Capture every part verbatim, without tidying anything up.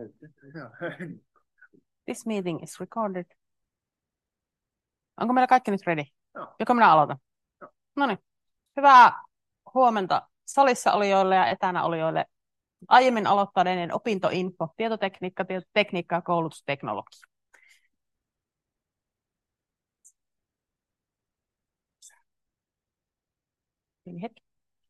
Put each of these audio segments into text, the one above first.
This meeting is recorded. Onko meillä kaikki nyt ready? Joo. Joko minä aloitan? Joo. No niin. Hyvää huomenta salissa olijoille ja etänä olijoille. Aiemmin aloittaneiden opintoinfo, tietotekniikka, tietotekniikka ja koulutusteknologia. Hetki.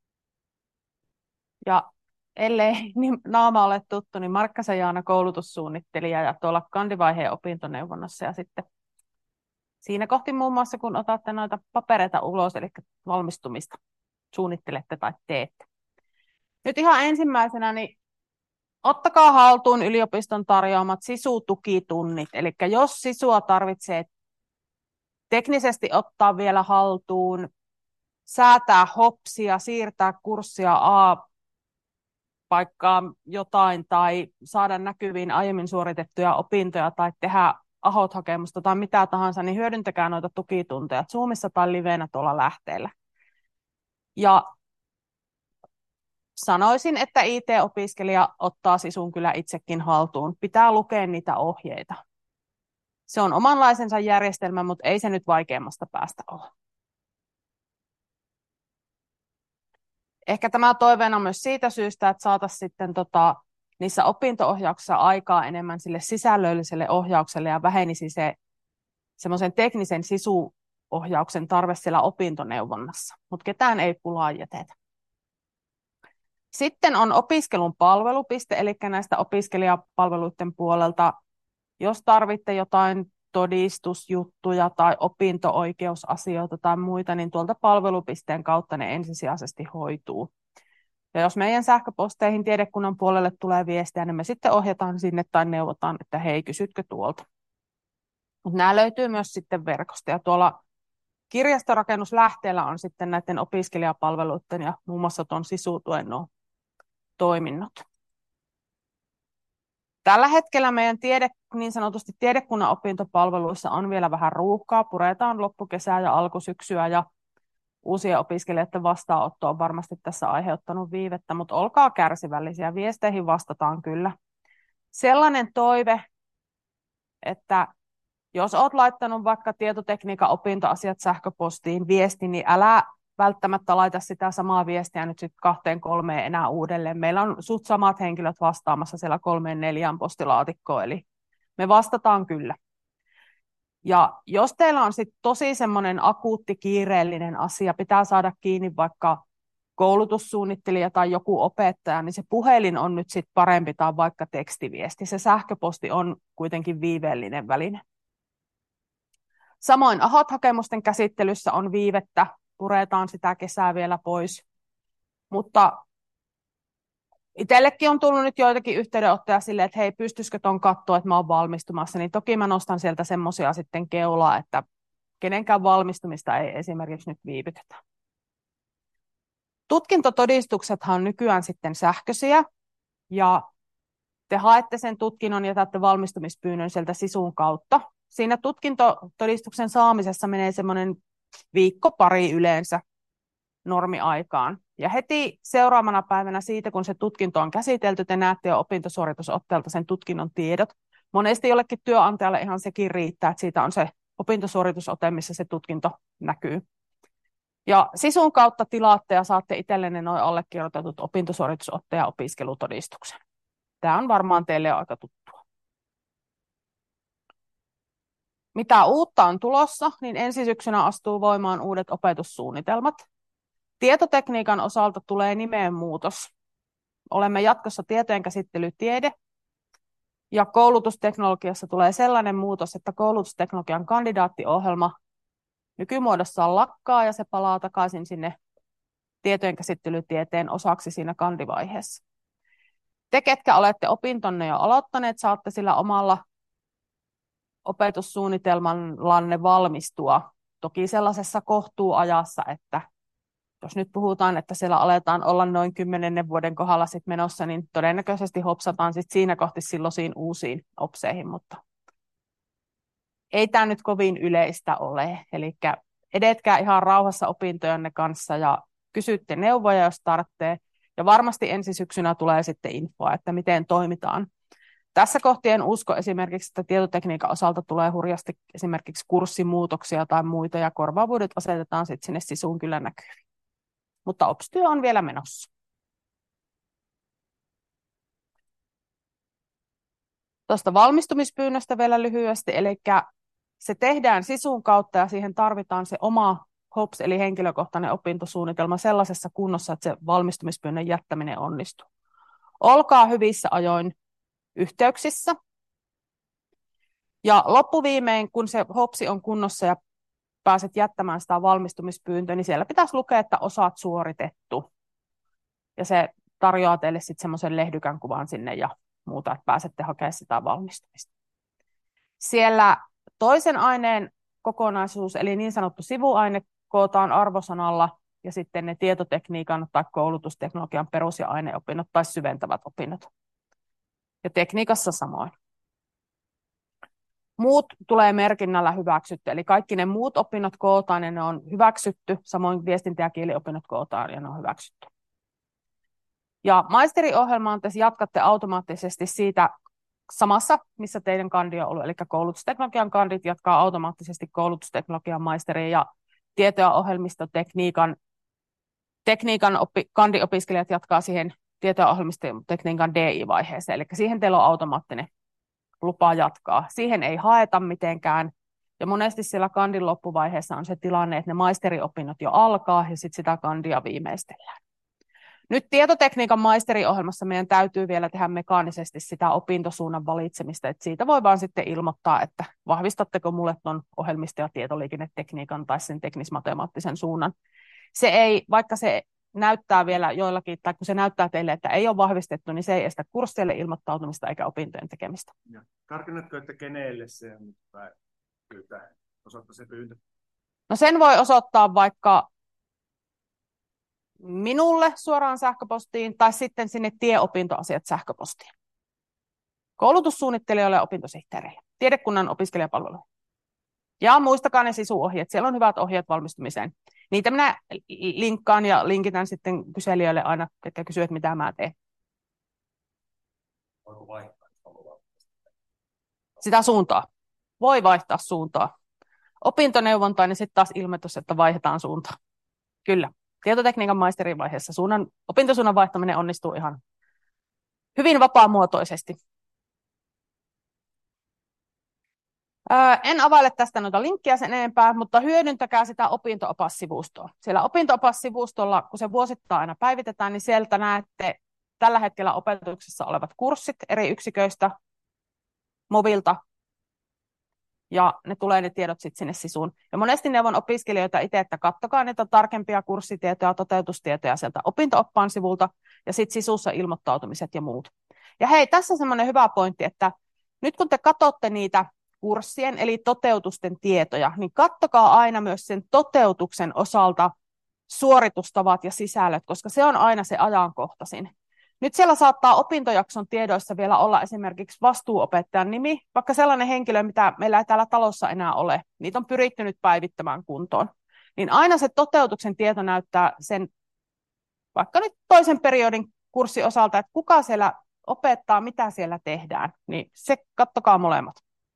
Ja ellei niin naama ole tuttu, niin Markkasen Jaana koulutussuunnittelija ja tuolla kandivaiheen opintoneuvonnassa ja sitten siinä kohti muun muassa, kun otatte noita papereita ulos, eli valmistumista suunnittelette tai teette. Nyt ihan ensimmäisenä, niin ottakaa haltuun yliopiston tarjoamat SISU-tukitunnit. Eli jos SISUa tarvitsee teknisesti ottaa vielä haltuun, säätää hopsia, siirtää kurssia A-paikkaan jotain tai saada näkyviin aiemmin suoritettuja opintoja tai tehdä A H O T-hakemusta tai mitä tahansa, niin hyödyntäkää noita tukitunteja Zoomissa tai liveenä tuolla lähteellä. Ja sanoisin, että I T-opiskelija ottaa SISUn kyllä itsekin haltuun. Pitää lukea niitä ohjeita. Se on omanlaisensa järjestelmä, mutta ei se nyt vaikeammasta päästä ole. Ehkä tämä toiveena myös siitä syystä, että saataisiin sitten tota, niissä opinto-ohjauksissa aikaa enemmän sille sisällölliselle ohjaukselle ja vähenisi se semmoisen teknisen SISU-ohjauksen tarve siellä opintoneuvonnassa. Mutta ketään ei pulaa jätetä. Sitten on opiskelun palvelupiste, eli näistä opiskelijapalveluiden puolelta, jos tarvitte jotain todistusjuttuja tai opinto-oikeusasioita tai muita, niin tuolta palvelupisteen kautta ne ensisijaisesti hoituu. Ja jos meidän sähköposteihin tiedekunnan puolelle tulee viestiä, niin me sitten ohjataan sinne tai neuvotaan, että hei, kysytkö tuolta. Mutta nämä löytyy myös sitten verkosta. Ja tuolla kirjastorakennuslähteellä on sitten näiden opiskelijapalveluiden ja muun muassa tuon SISU-tuen toiminnot. Tällä hetkellä meidän tiede, niin sanotusti tiedekunnan opintopalveluissa on vielä vähän ruuhkaa. Puretaan loppukesää ja alkusyksyä ja uusien opiskelijoiden vastaanotto on varmasti tässä aiheuttanut viivettä, mutta olkaa kärsivällisiä. Viesteihin vastataan kyllä. Sellainen toive, että jos olet laittanut vaikka tietotekniikan opintoasiat sähköpostiin viestin, niin älä välttämättä laita sitä samaa viestiä nyt sitten kahteen kolmeen enää uudelleen. Meillä on suht samat henkilöt vastaamassa siellä kolmeen neljään postilaatikkoon, eli me vastataan kyllä. Ja jos teillä on sitten tosi semmoinen akuutti kiireellinen asia, pitää saada kiinni vaikka koulutussuunnittelija tai joku opettaja, niin se puhelin on nyt sitten parempi tai vaikka tekstiviesti. Se sähköposti on kuitenkin viiveellinen väline. Samoin A H O T-hakemusten käsittelyssä on viivettä, puretaan sitä kesää vielä pois, mutta itsellekin on tullut nyt joitakin yhteydenottoja silleen, että hei, pystyisikö ton katsoa, että mä oon valmistumassa, niin toki mä nostan sieltä semmoisia sitten keulaa, että kenenkään valmistumista ei esimerkiksi nyt viivytetä. Tutkintotodistuksethan on nykyään sitten sähköisiä, ja te haette sen tutkinnon ja jätätte valmistumispyynnön sieltä SISUn kautta. Siinä tutkintotodistuksen saamisessa menee semmoinen viikko pari yleensä normiaikaan. Ja heti seuraavana päivänä siitä, kun se tutkinto on käsitelty, te näette jo opintosuoritusotteelta sen tutkinnon tiedot. Monesti jollekin työnantajalle ihan sekin riittää, että siitä on se opintosuoritusote, missä se tutkinto näkyy. Ja SISUn kautta tilaatte ja saatte itsellenne noin allekirjoitetut opintosuoritusotteen ja opiskelutodistuksen. Tämä on varmaan teille aika tuttua. Mitä uutta on tulossa, niin ensi syksynä astuu voimaan uudet opetussuunnitelmat. Tietotekniikan osalta tulee nimeenmuutos. Olemme jatkossa tietojenkäsittelytiede ja koulutusteknologiassa tulee sellainen muutos, että koulutusteknologian kandidaattiohjelma nykymuodossaan lakkaa ja se palaa takaisin sinne tietojenkäsittelytieteen osaksi siinä kandivaiheessa. Te, ketkä olette opintonne jo aloittaneet, saatte sillä omalla opetussuunnitelmallanne valmistua. Toki sellaisessa kohtuuajassa, että jos nyt puhutaan, että siellä aletaan olla noin kymmenennen vuoden kohdalla sit menossa, niin todennäköisesti hopsataan sit siinä kohti silloisiin uusiin opseihin, mutta ei tämä nyt kovin yleistä ole. Eli edetkää ihan rauhassa opintojanne kanssa ja kysytte neuvoja, jos tarvitsee. Ja varmasti ensi syksynä tulee sitten infoa, että miten toimitaan. Tässä kohti en usko esimerkiksi, että tietotekniikan osalta tulee hurjasti esimerkiksi kurssimuutoksia tai muita, ja korvaavuudet asetetaan sitten sinne sisuun kyllä näkyviin. Mutta ops-työ on vielä menossa. Tuosta valmistumispyynnöstä vielä lyhyesti, eli se tehdään sisuun kautta ja siihen tarvitaan se oma H O P S eli henkilökohtainen opintosuunnitelma sellaisessa kunnossa, että se valmistumispyynnön jättäminen onnistuu. Olkaa hyvissä ajoin yhteyksissä. Ja loppuviimein, kun se H O P S on kunnossa ja pääset jättämään sitä valmistumispyyntöä, niin siellä pitäisi lukea, että osaat suoritettu. Ja se tarjoaa teille sitten semmoisen lehdykän kuvan sinne ja muuta, että pääsette hakemaan sitä valmistumista. Siellä toisen aineen kokonaisuus, eli niin sanottu sivuaine, kootaan arvosanalla, ja sitten ne tietotekniikan tai koulutusteknologian perus- ja aineopinnot tai syventävät opinnot. Ja tekniikassa samoin. Muut tulee merkinnällä hyväksytty, eli kaikki ne muut opinnot kootaan ja ne on hyväksytty, samoin viestintä- ja kieliopinnot kootaan ja ne on hyväksytty. Ja maisteriohjelmaan te jatkatte automaattisesti siitä samassa, missä teidän kandi on ollut, eli koulutusteknologian kandit jatkaa automaattisesti koulutusteknologian maisteriin ja tieto- ja ohjelmistotekniikan tekniikan oppi, kandiopiskelijat jatkaa siihen tieto- ja ohjelmistotekniikan D I-vaiheeseen, eli siihen teillä on automaattinen lupa jatkaa. Siihen ei haeta mitenkään, ja monesti siellä kandin loppuvaiheessa on se tilanne, että ne maisteriopinnot jo alkaa, ja sitten sitä kandia viimeistellään. Nyt tietotekniikan maisteriohjelmassa meidän täytyy vielä tehdä mekaanisesti sitä opintosuunnan valitsemista, että siitä voi vaan sitten ilmoittaa, että vahvistatteko mulle tuon ohjelmisto- ja tietoliikennetekniikan tai sen teknismatemaattisen suunnan. Se ei, vaikka se näyttää vielä joillakin, tai kun se näyttää teille, että ei ole vahvistettu, niin se ei estä kursseille ilmoittautumista eikä opintojen tekemistä. Tarkennatko, että kenelle se on pyytää, osoittaa se pyyntö? No sen voi osoittaa vaikka minulle suoraan sähköpostiin tai sitten sinne tieopintoasiat sähköpostiin. Koulutussuunnittelijoille ja opintosihteereille, tiedekunnan opiskelijapalveluihin. Ja muistakaa ne sisuohjeet, siellä on hyvät ohjeet valmistumiseen. Niitä minä linkkaan ja linkitän sitten kyselijöille aina, ketkä kysyvät, mitä mä teen. Voiko vaihtaa? Sitä suuntaa. Voi vaihtaa suuntaa. Opintoneuvonta, niin sitten taas ilmoitus, että vaihdetaan suuntaa. Kyllä. Tietotekniikan maisterin vaiheessa suunnan, opintosuunnan vaihtaminen onnistuu ihan hyvin vapaamuotoisesti. Öö, en availe tästä noita linkkiä sen enempää, mutta hyödyntäkää sitä opinto-opassivustoa. Siellä opinto-opassivustolla, kun se vuosittain aina päivitetään, niin sieltä näette tällä hetkellä opetuksessa olevat kurssit eri yksiköistä, mobilta, ja ne tulee ne tiedot sitten sinne sisuun. Ja monesti neuvon opiskelijoita itse, että katsokaa niitä tarkempia kurssitietoja, toteutustietoja sieltä opinto-oppaan sivulta, ja sitten sisussa ilmoittautumiset ja muut. Ja hei, tässä on semmoinen hyvä pointti, että nyt kun te katsotte niitä kurssien, eli toteutusten tietoja, niin katsokaa aina myös sen toteutuksen osalta suoritustavat ja sisällöt, koska se on aina se ajankohtaisin. Nyt siellä saattaa opintojakson tiedoissa vielä olla esimerkiksi vastuuopettajan nimi, vaikka sellainen henkilö, mitä meillä ei täällä talossa enää ole. Niitä on pyritty nyt päivittämään kuntoon. Niin aina se toteutuksen tieto näyttää sen, vaikka nyt toisen periodin kurssin osalta, että kuka siellä opettaa, mitä siellä tehdään. Niin se kattokaa molemmat.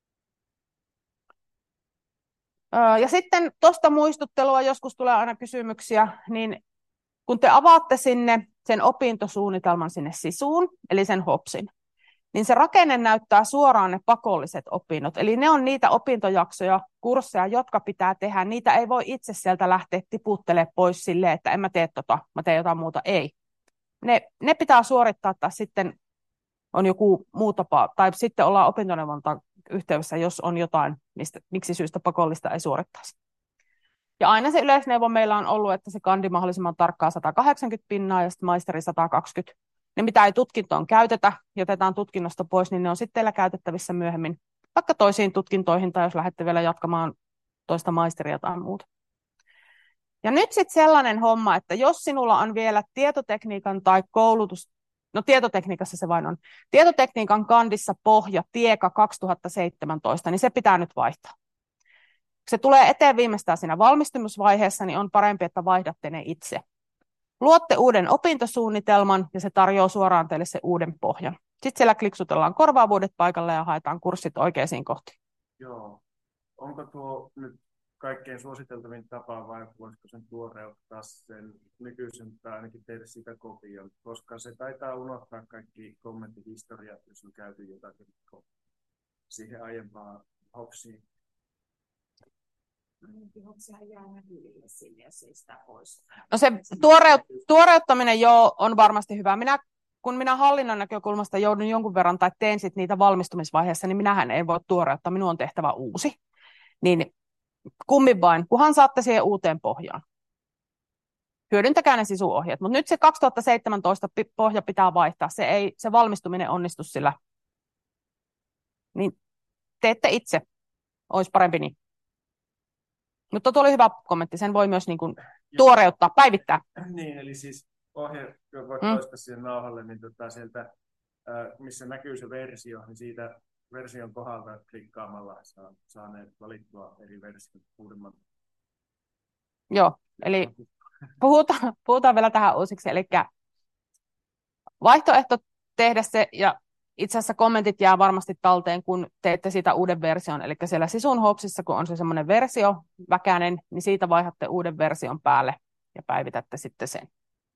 Ja sitten tuosta muistuttelua, joskus tulee aina kysymyksiä, niin kun te avaatte sinne sen opintosuunnitelman sinne sisuun, eli sen H O P Sin, niin se rakenne näyttää suoraan ne pakolliset opinnot. Eli ne on niitä opintojaksoja, kursseja, jotka pitää tehdä. Niitä ei voi itse sieltä lähteä tiputtelemaan pois silleen, että en mä tee tota, mä teen jotain muuta. Ei. Ne, ne pitää suorittaa, tai sitten on joku muu tapa, tai sitten ollaan opintoneuvonta yhteydessä, jos on jotain, mistä, miksi syystä pakollista ei suorittaisi. Ja aina se yleisneuvo meillä on ollut, että se kandi mahdollisimman tarkkaa sata kahdeksankymmentä pinnaa ja sitten maisteri sata kaksikymmentä. Ne, mitä ei tutkintoon käytetä, jätetään tutkinnosta pois, niin ne on sitten teillä käytettävissä myöhemmin, vaikka toisiin tutkintoihin, tai jos lähdette vielä jatkamaan toista maisteria tai muuta. Ja nyt sitten sellainen homma, että jos sinulla on vielä tietotekniikan tai koulutus, no tietotekniikassa se vain on, tietotekniikan kandissa pohja Tieka kaksituhattaseitsemäntoista, niin se pitää nyt vaihtaa. Kun se tulee eteen viimeistään siinä valmistumisvaiheessa, niin on parempi, että vaihdatte ne itse. Luotte uuden opintosuunnitelman ja se tarjoaa suoraan teille se uuden pohjan. Sitten siellä kliksutellaan korvaavuudet paikalle ja haetaan kurssit oikeisiin kohtiin. Joo. Onko tuo nyt kaikkein suositeltavin tapa vai voisiko sen tuoreuttaa sen nykyisen tai ainakin tehdä sitä kopion, koska se taitaa unohtaa kaikki kommenttihistoriat, jos on käyty jotakin siihen aiempaan hopsiin. No se tuoreut, tuoreuttaminen jo on varmasti hyvä. Minä, kun minä hallinnon näkökulmasta joudun jonkun verran tai teen sit niitä valmistumisvaiheessa, niin minähän ei voi tuoreuttaa, minun on tehtävä uusi. Niin kummin vain, kunhan saatte siihen uuteen pohjaan. Hyödyntäkää ne sisuohjeet, mutta nyt se kaksituhattaseitsemäntoista pohja pitää vaihtaa. Se, ei, se valmistuminen onnistu sillä. Niin teette itse. Olisi parempi niin. Mutta tuo oli hyvä kommentti. Sen voi myös niin kuin tuoreuttaa, päivittää. Niin, eli siis ohje, joka voi toistaa siihen nauhalle, niin tota sieltä, missä näkyy se versio, niin siitä version kohdalta klikkaamalla saa, saa ne valittua eri versiot uudemman. Joo, eli puhutaan, puhutaan vielä tähän uusiksi. Eli vaihtoehto tehdä se, ja itse asiassa kommentit jää varmasti talteen, kun teette siitä uuden version. Eli siellä Sisun Hopsissa, kun on se semmoinen versio väkäinen, niin siitä vaihdatte uuden version päälle ja päivitätte sitten sen.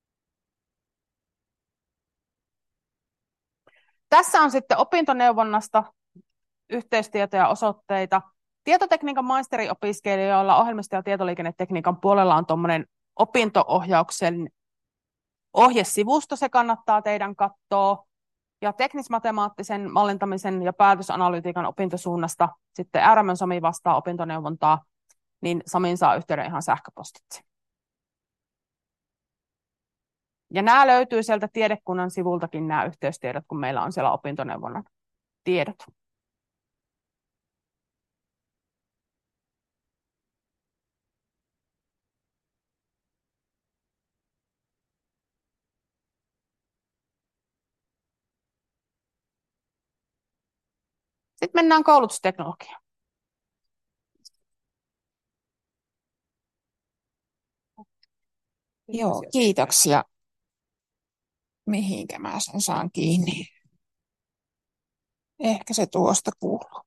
Tässä on sitten opintoneuvonnasta yhteystietoja, osoitteita. Tietotekniikan maisteriopiskelijoilla ohjelmisto- ja tietoliikennetekniikan puolella on tuommoinen opinto-ohjauksen ohjesivusto, se kannattaa teidän katsoa. Ja teknismatemaattisen mallintamisen ja päätösanalytiikan opintosuunnasta sitten R M Sami vastaa opintoneuvontaa, niin Samiin saa yhteyden ihan sähköpostitse. Ja nämä löytyy sieltä tiedekunnan sivultakin, nämä yhteystiedot, kun meillä on siellä opintoneuvonnan tiedot. Sitten mennään koulutusteknologiaan. Joo, kiitoksia. Mihinkä mä sen saan kiinni? Ehkä se tuosta kuuluu.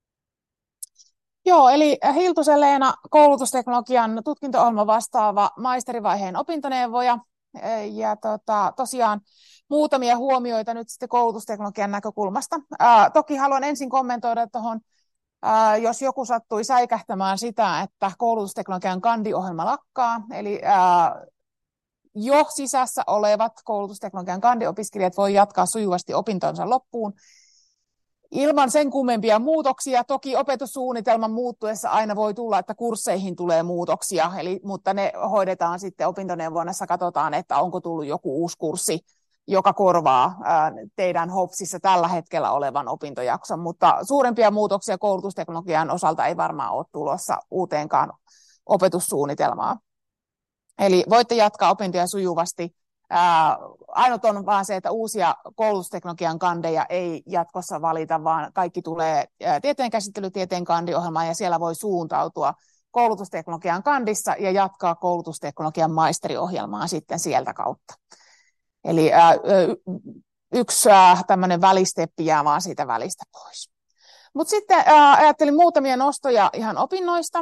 Joo, eli Hiltusen Leena, koulutusteknologian tutkinto-ohjelma vastaava maisterivaiheen opintoneuvoja. Ja tota, tosiaan muutamia huomioita nyt sitten koulutusteknologian näkökulmasta. Ää, toki haluan ensin kommentoida tuohon, jos joku sattui säikähtämään sitä, että koulutusteknologian kandiohjelma lakkaa. Eli ää, jo sisässä olevat koulutusteknologian kandiopiskelijat voi jatkaa sujuvasti opintonsa loppuun ilman sen kummempia muutoksia. Toki opetussuunnitelman muuttuessa aina voi tulla, että kursseihin tulee muutoksia, eli, mutta ne hoidetaan sitten opintoneuvonnassa, katsotaan, että onko tullut joku uusi kurssi, joka korvaa ää, teidän Hopsissa tällä hetkellä olevan opintojakson, mutta suurempia muutoksia koulutusteknologian osalta ei varmaan ole tulossa uuteenkaan opetussuunnitelmaan. Eli voitte jatkaa opintoja sujuvasti. Ää, ainut on vaan se, että uusia koulutusteknologian kandeja ei jatkossa valita, vaan kaikki tulee tieteenkäsittely, tieteen kandiohjelmaan, ja siellä voi suuntautua koulutusteknologian kandissa ja jatkaa koulutusteknologian maisteriohjelmaa sitten sieltä kautta. Eli ää, yksi ää, tämmöinen välisteppi jää vaan siitä välistä pois. Mutta sitten ää, ajattelin muutamia nostoja ihan opinnoista.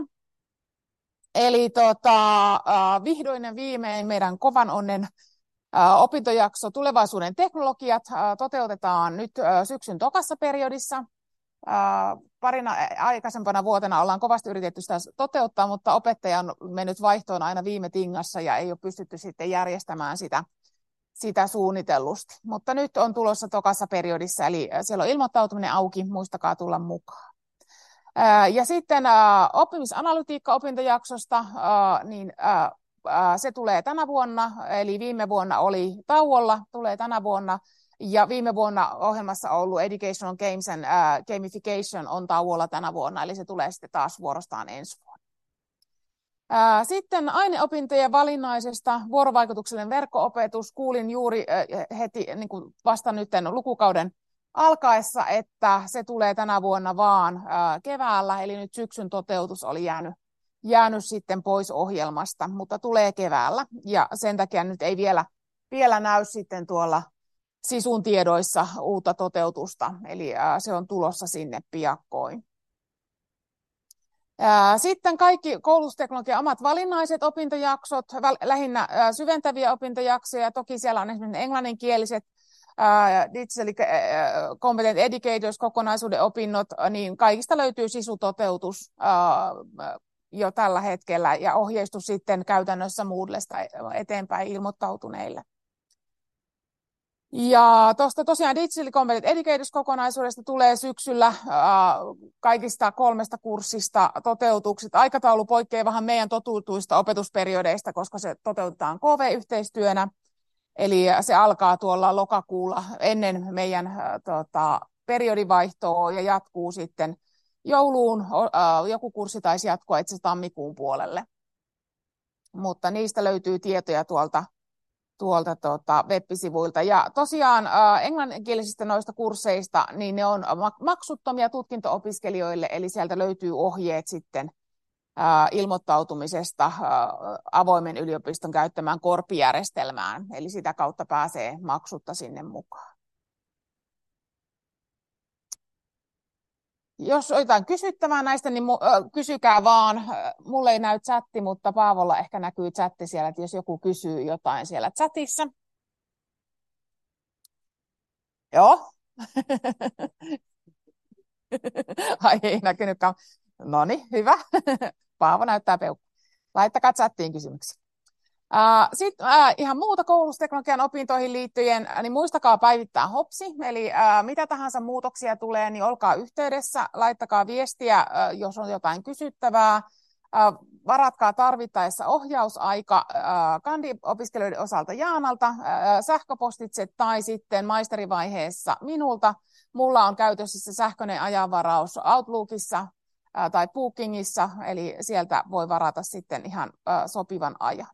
Eli tota, äh, vihdoin ja viimein meidän kovan onnen äh, opintojakso Tulevaisuuden teknologiat äh, toteutetaan nyt äh, syksyn tokassa periodissa. Äh, parina aikaisempana vuotena ollaan kovasti yritetty sitä toteuttaa, mutta opettaja on mennyt vaihtoon aina viime tingassa ja ei ole pystytty sitten järjestämään sitä, sitä suunnitellusti. Mutta nyt on tulossa tokassa periodissa, eli siellä on ilmoittautuminen auki, muistakaa tulla mukaan. Ja sitten äh, oppimisanalytiikka opintojaksosta, äh, niin äh, äh, se tulee tänä vuonna, eli viime vuonna oli tauolla, tulee tänä vuonna, ja viime vuonna ohjelmassa ollut Educational Games and äh, Gamification on tauolla tänä vuonna, eli se tulee sitten taas vuorostaan ensi vuonna. Äh, sitten aineopintojen valinnaisesta vuorovaikutuksellinen verkko-opetus. Kuulin juuri äh, heti niin kuin vasta nyt lukukauden alkaessa, että se tulee tänä vuonna vaan ää, keväällä, eli nyt syksyn toteutus oli jäänyt, jäänyt sitten pois ohjelmasta, mutta tulee keväällä, ja sen takia nyt ei vielä, vielä näy sitten tuolla Sisun tiedoissa uutta toteutusta, eli se on tulossa sinne piakkoin. Sitten kaikki koulutusteknologian omat valinnaiset opintojaksot, lähinnä syventäviä opintojaksoja. Toki siellä on esimerkiksi englanninkieliset Digital Competent Educators-kokonaisuuden opinnot, niin kaikista löytyy sisutoteutus jo tällä hetkellä ja ohjeistus sitten käytännössä Moodlesta eteenpäin ilmoittautuneille. Ja tuosta tosiaan Digital Competent Educators-kokonaisuudesta tulee syksyllä äh, kaikista kolmesta kurssista toteutukset. Aikataulu poikkeaa vähän meidän totutuista opetusperiodeista, koska se toteutetaan K V-yhteistyönä. Eli se alkaa tuolla lokakuulla ennen meidän äh, tota, periodivaihtoa ja jatkuu sitten jouluun. Äh, joku kurssi taisi jatkua itse tammikuun puolelle. Mutta niistä löytyy tietoja tuolta tuolta tuota, web-sivuilta. Ja tosiaan äh, englanninkielisistä noista kursseista, niin ne on maksuttomia tutkinto-opiskelijoille, eli sieltä löytyy ohjeet sitten äh, ilmoittautumisesta äh, avoimen yliopiston käyttämään korpijärjestelmään, eli sitä kautta pääsee maksutta sinne mukaan. Jos on jotain kysyttävää näistä, niin kysykää vaan. Mulle ei näy chatti, mutta Paavolla ehkä näkyy chatti siellä, että jos joku kysyy jotain siellä chatissa. Joo. Ai ei näkynytkään. No niin, hyvä. Paavo näyttää peukku. Laittakaa chattiin kysymyksiä. Sitten ihan muuta koulutusteknologian opintoihin liittyen, niin muistakaa päivittää hopsi, eli mitä tahansa muutoksia tulee, niin olkaa yhteydessä, laittakaa viestiä, jos on jotain kysyttävää, varatkaa tarvittaessa ohjausaika kandi-opiskelijoiden osalta Jaanalta, sähköpostitse tai sitten maisterivaiheessa minulta. Mulla on käytössä se sähköinen ajanvaraus Outlookissa tai Bookingissa, eli sieltä voi varata sitten ihan sopivan ajan.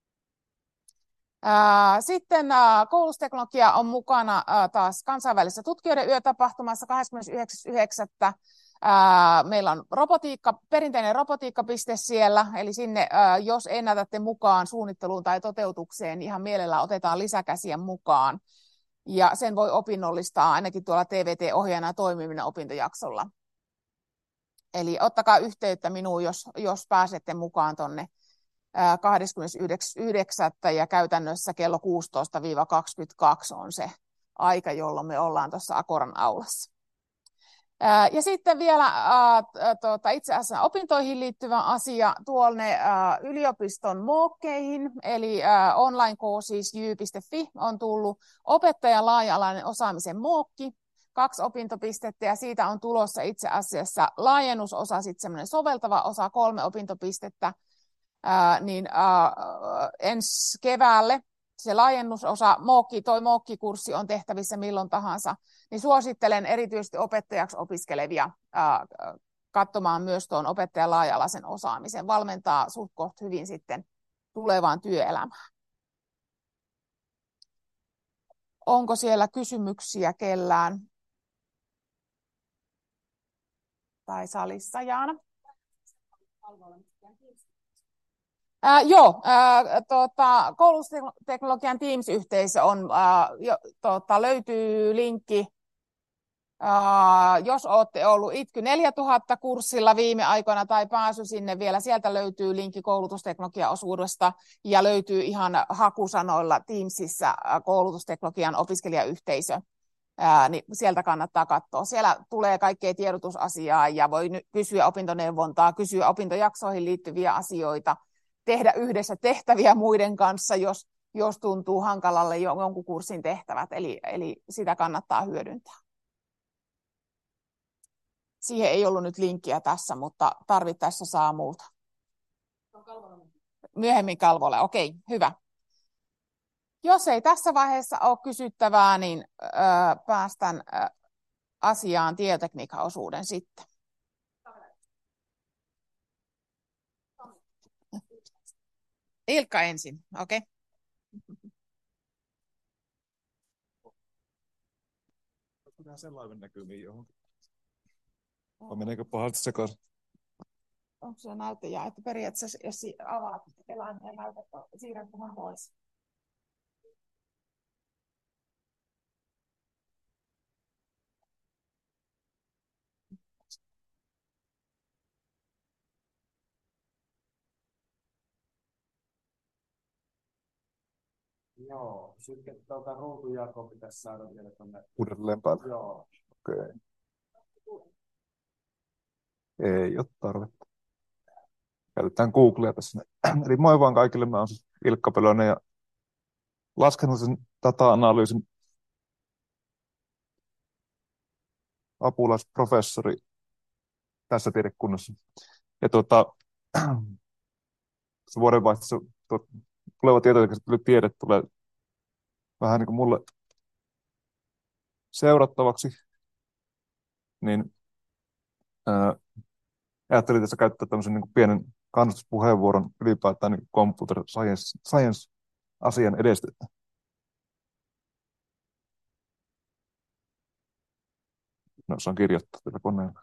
Sitten koulutusteknologia on mukana taas kansainvälisessä tutkijoiden yötapahtumassa kahdeskymmenesyhdeksäs yhdeksättä Meillä on robotiikka, perinteinen robotiikkapiste siellä, eli sinne, jos ennätätte mukaan suunnitteluun tai toteutukseen, niin ihan mielellään otetaan lisäkäsiä mukaan. Ja sen voi opinnollistaa ainakin tuolla T V T-ohjaajana toimiminen opintojaksolla. Eli ottakaa yhteyttä minuun, jos, jos pääsette mukaan tuonne kahdeskymmenesyhdeksäs yhdeksättä ja käytännössä kello kuusitoista kaksikymmentäkaksi on se aika, jolloin me ollaan tuossa Akoran aulassa. Ja sitten vielä äh, tuota, itse asiassa opintoihin liittyvä asia tuonne äh, yliopiston mookkeihin, eli äh, online courses j y piste f i on tullut opettajan laaja-alainen osaamisen mookki, kaksi opintopistettä, ja siitä on tulossa itse asiassa laajennusosa, sitten semmoinen soveltava osa, kolme opintopistettä, äh, niin äh, ensi keväälle. Se laajennusosa, mookki, toi mookkikurssi on tehtävissä milloin tahansa, niin suosittelen erityisesti opettajaksi opiskelevia ää, katsomaan myös tuon opettajan laaja-alaisen osaamisen. Valmentaa suht koht hyvin sitten tulevaan työelämään. Onko siellä kysymyksiä kellään? Tai salissa, Jaana? Äh, joo, äh, tota, koulutusteknologian Teams-yhteisö on, äh, jo, tota, löytyy linkki, äh, jos olette ollut I T K Y neljätuhatta kurssilla viime aikoina tai pääsy sinne vielä, sieltä löytyy linkki koulutusteknologian osuudesta ja löytyy ihan hakusanoilla Teamsissa äh, koulutusteknologian opiskelijayhteisö. Ää, niin sieltä kannattaa katsoa. Siellä tulee kaikkea tiedotusasiaa ja voi kysyä opintoneuvontaa, kysyä opintojaksoihin liittyviä asioita, tehdä yhdessä tehtäviä muiden kanssa, jos, jos tuntuu hankalalle jonkun kurssin tehtävät, eli, eli sitä kannattaa hyödyntää. Siihen ei ollut nyt linkkiä tässä, mutta tarvittaessa saa muuta. Myöhemmin kalvolle, okei, hyvä. Jos ei tässä vaiheessa ole kysyttävää, niin ö, päästän ö, asiaan tietotekniikan osuuden sitten. Ilkka ensin, okei. Okay. Pitää sellainen näkymiin johonkin. Vai meneekö pahalta sekaisin? Onko se näyttäjä, että periaatteessa jos avaat pelaan ja näytät, siirrän tuohon pois. Joo, sitten tuota ruutujakoa pitäisi saada vielä tuonne. Uudelleen päälle. Joo. Okei. Okay. Ei ole tarvetta. Käytetään Googlea tässä. Eli moi vaan kaikille, mä oon siis Ilkka Pölönen ja laskennallisen data-analyysin apulaisprofessori tässä tiedekunnassa. Ja tuota, vuodenvaihteessa tuo tuleva tietotekniikka-tiede tulee vähän niin kuin mulle seurattavaksi, niin ää, ajattelin tässä käyttää tämmöisen niin kuin pienen kannustuspuheenvuoron ylipäätään niin computer science, science-asian edestä. No, se on kirjoittaa tällä koneella.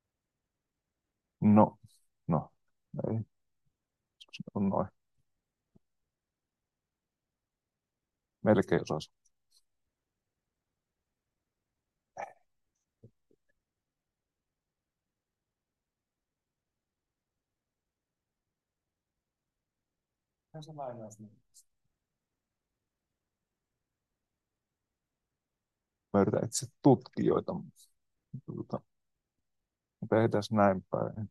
No, no, ei. Se on noin. Melkein osasi. Se lainaus. Mä yritän etsiä tutkijoita. Tuota, tehdään näin päin.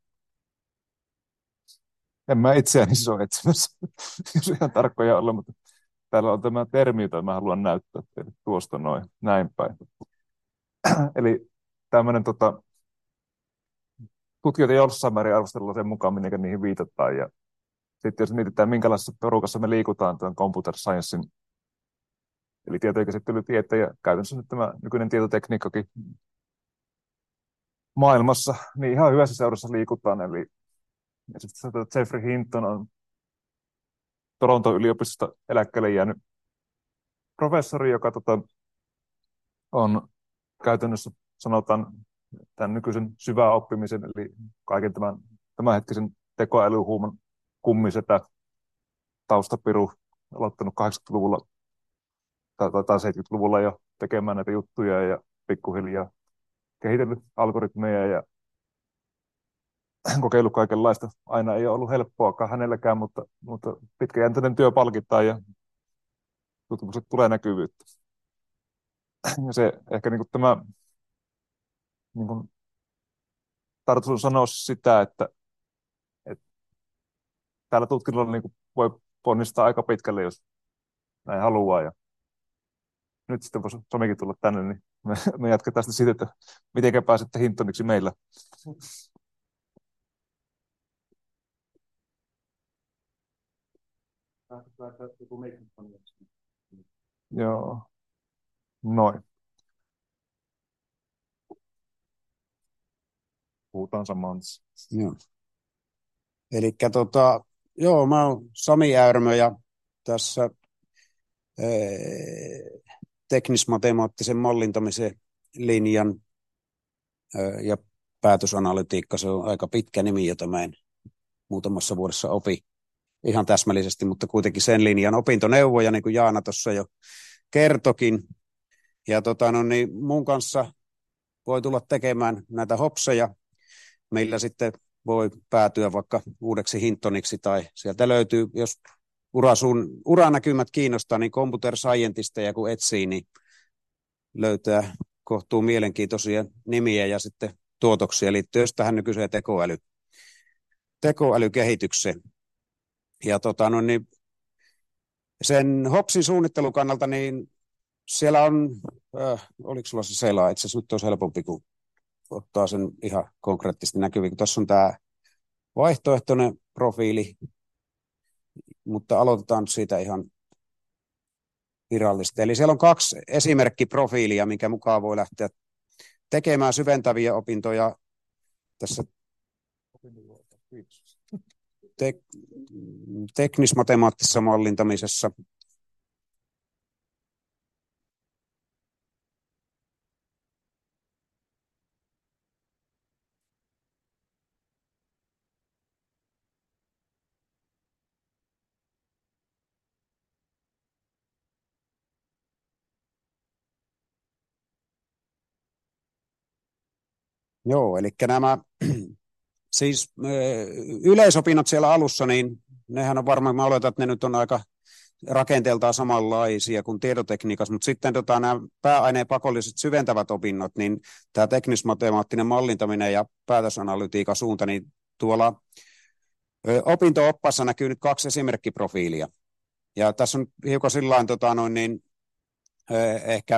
En mä itseäni siis ole etsimässä, jos ihan tarkkoja olla, mutta täällä on tämä termi, jota mä haluan näyttää teille tuosta noin, näin päin. Eli tämmöinen tota, tutkijoita jossain määrin arvostellaan sen mukaan, minkä niihin viitataan. Ja sitten jos mietitään, minkälaisessa porukassa me liikutaan tämän computer sciencein, eli tietokäsittelytieteen ja käytännössä nyt tämä nykyinen tietotekniikkakin maailmassa, niin ihan hyvässä seurassa liikutaan. Eli ja sitten Geoffrey Hinton on Toronton yliopistosta eläkkeelle jäänyt professori, joka tota, on käytännössä sanotaan tämän nykyisen syvää oppimisen, eli kaiken tämän tämänhetkisen tekoälyhuuman kummisetä taustapiru, aloittanut kahdeksankymmentäluvulla tai, tai seitsemänkymmentäluvulla jo tekemään näitä juttuja ja pikkuhiljaa kehitellyt algoritmeja ja kokeillut kaikenlaista. Aina ei ole ollut helppoakaan hänelläkään, mutta, mutta pitkäjänteinen työ palkitaan ja tutkimukset tulee näkyvyyttä. Ja se ehkä niin kuin tämä niin kuin, tarkoitus sanoa sitä, että, että täällä tutkimuksella niin kuin voi ponnistaa aika pitkälle, jos näin haluaa. Ja nyt sitten voisi Somikin tulla tänne, niin me, me jatketaan sitten siitä, että miten pääsette Hintoniksi meillä. Joo. Noin. Puhutaan samaan. Joo. Elikkä tota, joo, mä oon Sami Äyrmö ja tässä ee, teknis-matemaattisen mallintamisen linjan ee, ja päätösanalytiikka, se on aika pitkä nimi, jota mä en muutamassa vuodessa opi ihan täsmällisesti, mutta kuitenkin sen linjan opintoneuvoja, niin kuin Jaana tuossa jo kertokin. Ja tota, no niin, mun kanssa voi tulla tekemään näitä hopseja, millä sitten voi päätyä vaikka uudeksi Hintoniksi, tai sieltä löytyy, jos urasun, uranäkymät kiinnostaa, niin computer scientisteja kun etsii, niin löytää kohtuu mielenkiintoisia nimiä ja sitten tuotoksia liittyen tähän nykyiseen tekoäly, tekoälykehitykseen. Ja tota, no niin, sen hopsin suunnittelun kannalta, niin siellä on, äh, oliko sulla se selaa, itse asiassa nyt olisi helpompi, kun ottaa sen ihan konkreettisesti näkyviin, kun tuossa on tämä vaihtoehtoinen profiili, mutta aloitetaan siitä ihan virallisesti. Eli siellä on kaksi esimerkkiprofiilia, minkä mukaan voi lähteä tekemään syventäviä opintoja tässä te- teknis-matemaattisessa mallintamisessa. Joo, eli nämä siis yleisopinnot siellä alussa, niin nehän on varmaan, mä oletan, että ne nyt on aika rakenteeltaan samanlaisia kuin tietotekniikassa, mutta sitten tota, nämä pääaineen pakolliset syventävät opinnot, niin tämä teknismatemaattinen mallintaminen ja päätösanalytiikan suunta, niin tuolla opinto-oppassa näkyy nyt kaksi esimerkkiprofiilia. Ja tässä on hiukan sillain, tota, noin, niin, ehkä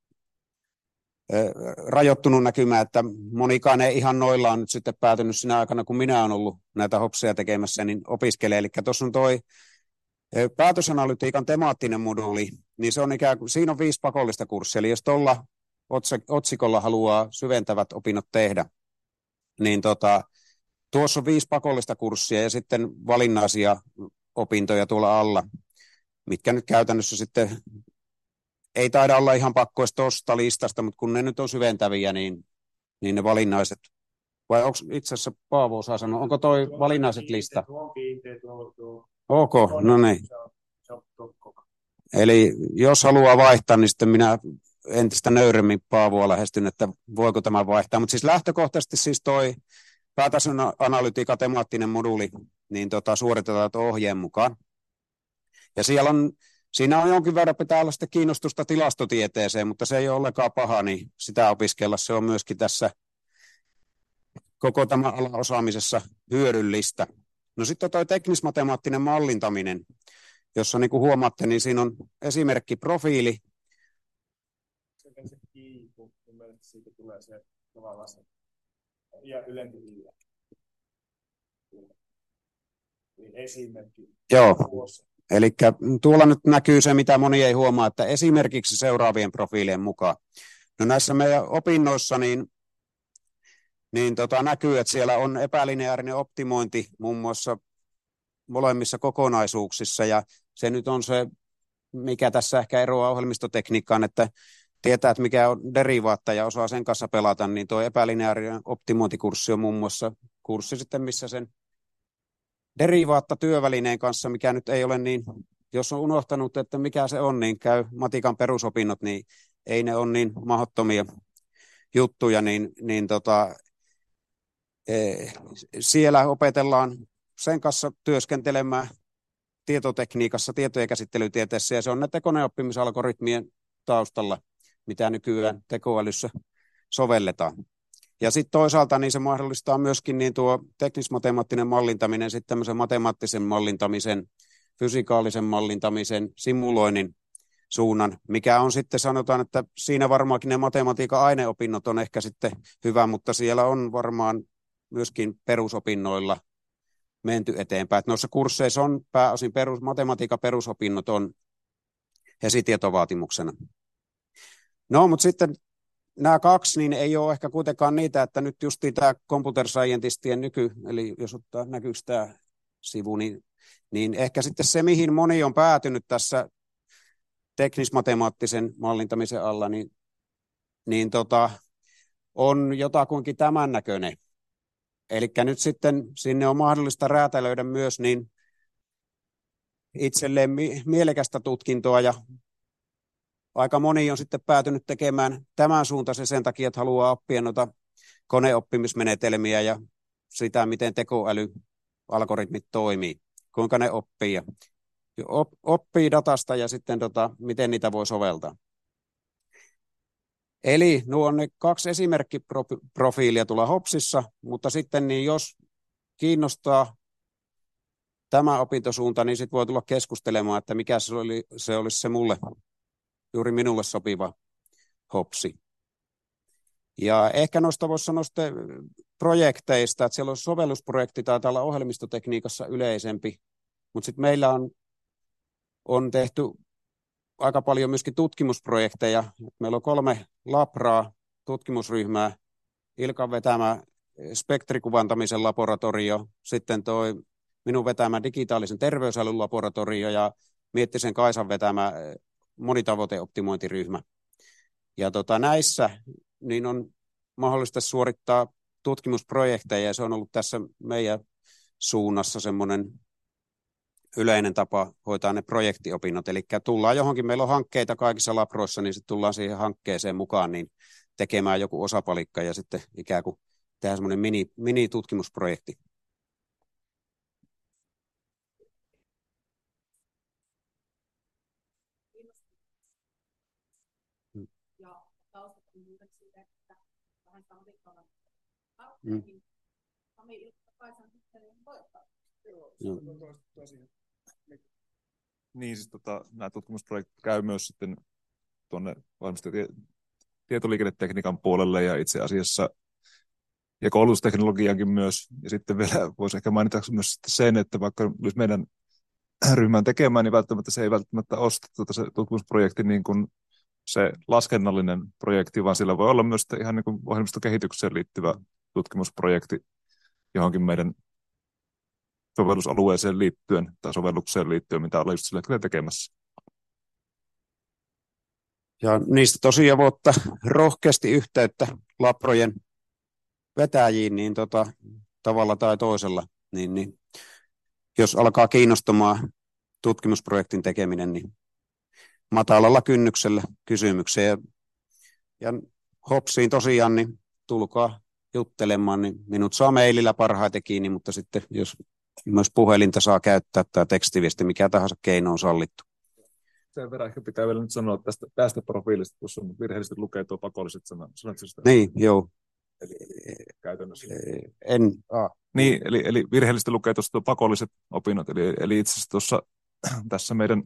rajoittunut näkymä, että monikaan ei ihan noilla on nyt sitten päätynyt sinä aikana, kun minä olen ollut näitä hopseja tekemässä, niin opiskelee. Eli tuossa on toi päätösanalytiikan temaattinen moduuli, niin se on ikään kuin, siinä on viisi pakollista kurssia, eli jos tuolla otsikolla haluaa syventävät opinnot tehdä, niin tota, tuossa on viisi pakollista kurssia ja sitten valinnaisia opintoja tuolla alla, mitkä nyt käytännössä sitten ei taida olla ihan pakko edes tuosta listasta, mutta kun ne nyt on syventäviä, niin, niin ne valinnaiset, vai onko itse asiassa Paavo osaa sanoa, onko toi tuo valinnaiset kiinte, lista? Tuo on kiinteä, tuo, tuo. Ok, no niin. Se on, se on Eli jos haluaa vaihtaa, niin sitten minä entistä nöyremmin Paavoa lähestyn, että voiko tämä vaihtaa. Mutta siis lähtökohtaisesti siis toi päätösanalytiikan temaattinen moduuli, niin tota, suoritetaan ohjeen mukaan. Ja siellä on, siinä on jonkin verran pitää olla sitten kiinnostusta tilastotieteeseen, mutta se ei ole ollenkaan paha, niin sitä opiskella se on myöskin tässä koko tämän alan osaamisessa hyödyllistä. No sitten toi teknismatemaattinen mallintaminen, jossa niin kuin huomaatte, niin siinä on esimerkkiprofiili. Se se kiipu, kun mielestäni siitä tulee se tavallaan se ja ylempi illä. Esimerkki. Joo, eli tuolla nyt näkyy se, mitä moni ei huomaa, että esimerkiksi seuraavien profiilien mukaan. No näissä meidän opinnoissa niin, niin tota, näkyy, että siellä on epälineaarinen optimointi muun muassa molemmissa kokonaisuuksissa, ja se nyt on se, mikä tässä ehkä eroaa ohjelmistotekniikkaan, että tietää, että mikä on derivaatta ja osaa sen kanssa pelata, niin tuo epälineaarinen optimointikurssi on muun muassa kurssi sitten, missä sen derivaatta työvälineen kanssa, mikä nyt ei ole niin, jos on unohtanut, että mikä se on, niin käy matikan perusopinnot, niin ei ne ole niin mahdottomia juttuja, niin, niin tota, eh, siellä opetellaan sen kanssa työskentelemään tietotekniikassa, tietojen käsittelytieteessä, ja se on näiden koneoppimisalgoritmien taustalla, mitä nykyään tekoälyssä sovelletaan. Ja sitten toisaalta niin se mahdollistaa myöskin niin tuo teknismatemaattinen mallintaminen, sitten tämmöisen matemaattisen mallintamisen, fysikaalisen mallintamisen, simuloinnin suunnan, mikä on sitten, sanotaan, että siinä varmaankin ne matematiikan aineopinnot on ehkä sitten hyvä, mutta siellä on varmaan myöskin perusopinnoilla menty eteenpäin. Että noissa kursseissa on pääosin perus, matematiikan perusopinnot on esitietovaatimuksena. No, mutta sitten nämä kaksi, niin ei ole ehkä kuitenkaan niitä, että nyt justiin tämä computer scientistien nyky, eli jos ottaa näkyykö tämä sivu, niin, niin ehkä sitten se, mihin moni on päätynyt tässä teknismatemaattisen mallintamisen alla, niin, niin tota, on jotakuinkin tämän näköinen. Eli nyt sitten sinne on mahdollista räätälöidä myös niin itselleen mielekästä tutkintoa, ja aika moni on sitten päätynyt tekemään tämän suuntaisen sen takia, että haluaa oppia noita koneoppimismenetelmiä ja sitä, miten tekoälyalgoritmit toimii, kuinka ne oppii ja oppii datasta ja sitten tota, miten niitä voi soveltaa. Eli nuo on ne kaksi esimerkkiprofiilia tuolla Hopsissa, mutta sitten niin jos kiinnostaa tämä opintosuunta, niin sitten voi tulla keskustelemaan, että mikä se, oli, se olisi se mulle, juuri minulle sopiva Hopsi. Ja ehkä noista voisi sanoa sitten projekteista, että siellä on sovellusprojekti tai täällä ohjelmistotekniikassa yleisempi, mutta sitten meillä on, on tehty aika paljon myöskin tutkimusprojekteja. Meillä on kolme labraa, tutkimusryhmää, Ilkan vetämä spektrikuvantamisen laboratorio, sitten toi minun vetämä digitaalisen terveysälyn laboratorio ja Miettisen Kaisan vetämä monitavoiteoptimointiryhmä. Ja tota, näissä niin on mahdollista suorittaa tutkimusprojekteja, ja se on ollut tässä meidän suunnassa semmoinen yleinen tapa hoitaa ne projektiopinnot. Eli tullaan johonkin, meillä on hankkeita kaikissa labroissa, niin sitten tullaan siihen hankkeeseen mukaan niin tekemään joku osapalikka ja sitten ikään kuin tehdään semmoinen mini, mini-tutkimusprojekti. Mm. Niin, siis tota, nämä tutkimusprojektit käy myös sitten tuonne valmasti tietoliikennetekniikan puolelle ja itse asiassa ja koulutusteknologiaankin myös. Ja sitten vielä voisi ehkä mainita myös sen, että vaikka olisi meidän ryhmän tekemään, niin välttämättä se ei välttämättä ole tuota se tutkimusprojekti niin kuin se laskennallinen projekti, vaan sillä voi olla myös ihan niin kuin ohjelmistokehitykseen liittyvä tutkimusprojekti johonkin meidän sovellusalueeseen liittyen tai sovellukseen liittyen, mitä ollaan just sillä hetkellä tekemässä. Ja niistä tosiaan voi ottaa rohkeasti yhteyttä Laprojen vetäjiin niin tota, tavalla tai toisella. Niin, niin, jos alkaa kiinnostamaan tutkimusprojektin tekeminen, niin matalalla kynnyksellä kysymykseen. Ja, ja hopsiin tosiaan, niin tulkaa juttelemaan, niin minut saa mailillä parhaiten kiinni, mutta sitten jos myös puhelinta saa käyttää tai tekstiviesti, mikä tahansa keino on sallittu. Sen verran ehkä pitää vielä nyt sanoa tästä, tästä profiilista, tuossa on virheellisesti lukee tuo pakolliset sanat. Sanotko sitä? Niin, joo. Eli käytännössä. En, ah. Niin, eli, eli virheellisesti lukee tuossa tuo pakolliset opinnot. Eli, eli itse asiassa tuossa tässä meidän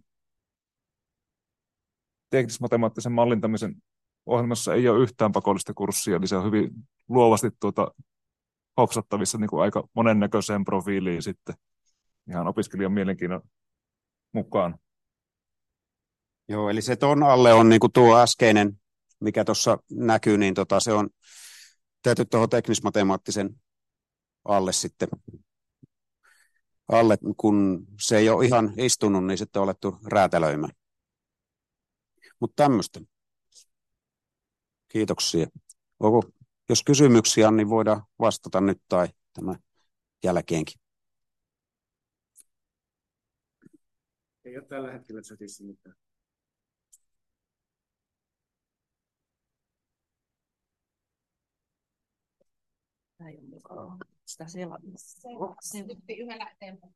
teknis-matemaattisen mallintamisen ohjelmassa ei ole yhtään pakollista kurssia, eli se on hyvin luovasti tuota hoksattavissa niin kuin aika monennäköiseen profiiliin sitten ihan opiskelijan mielenkiinnon mukaan. Joo, eli se ton alle on niin kuin tuo äskeinen, mikä tuossa näkyy, niin tota, se on tehty tuohon teknis-matemaattisen alle sitten. Alle, kun se ei ole ihan istunut, niin sitten on alettu räätälöimään. Mutta tämmöistä. Kiitoksia. Onko, jos kysymyksiä on, niin voidaan vastata nyt tai tämän jälkeenkin. Ei ole tällä hetkellä chatissa mitään. Tämä ei ole mukaan. Sitä siellä on. Se typpi yhdellä eteenpäin.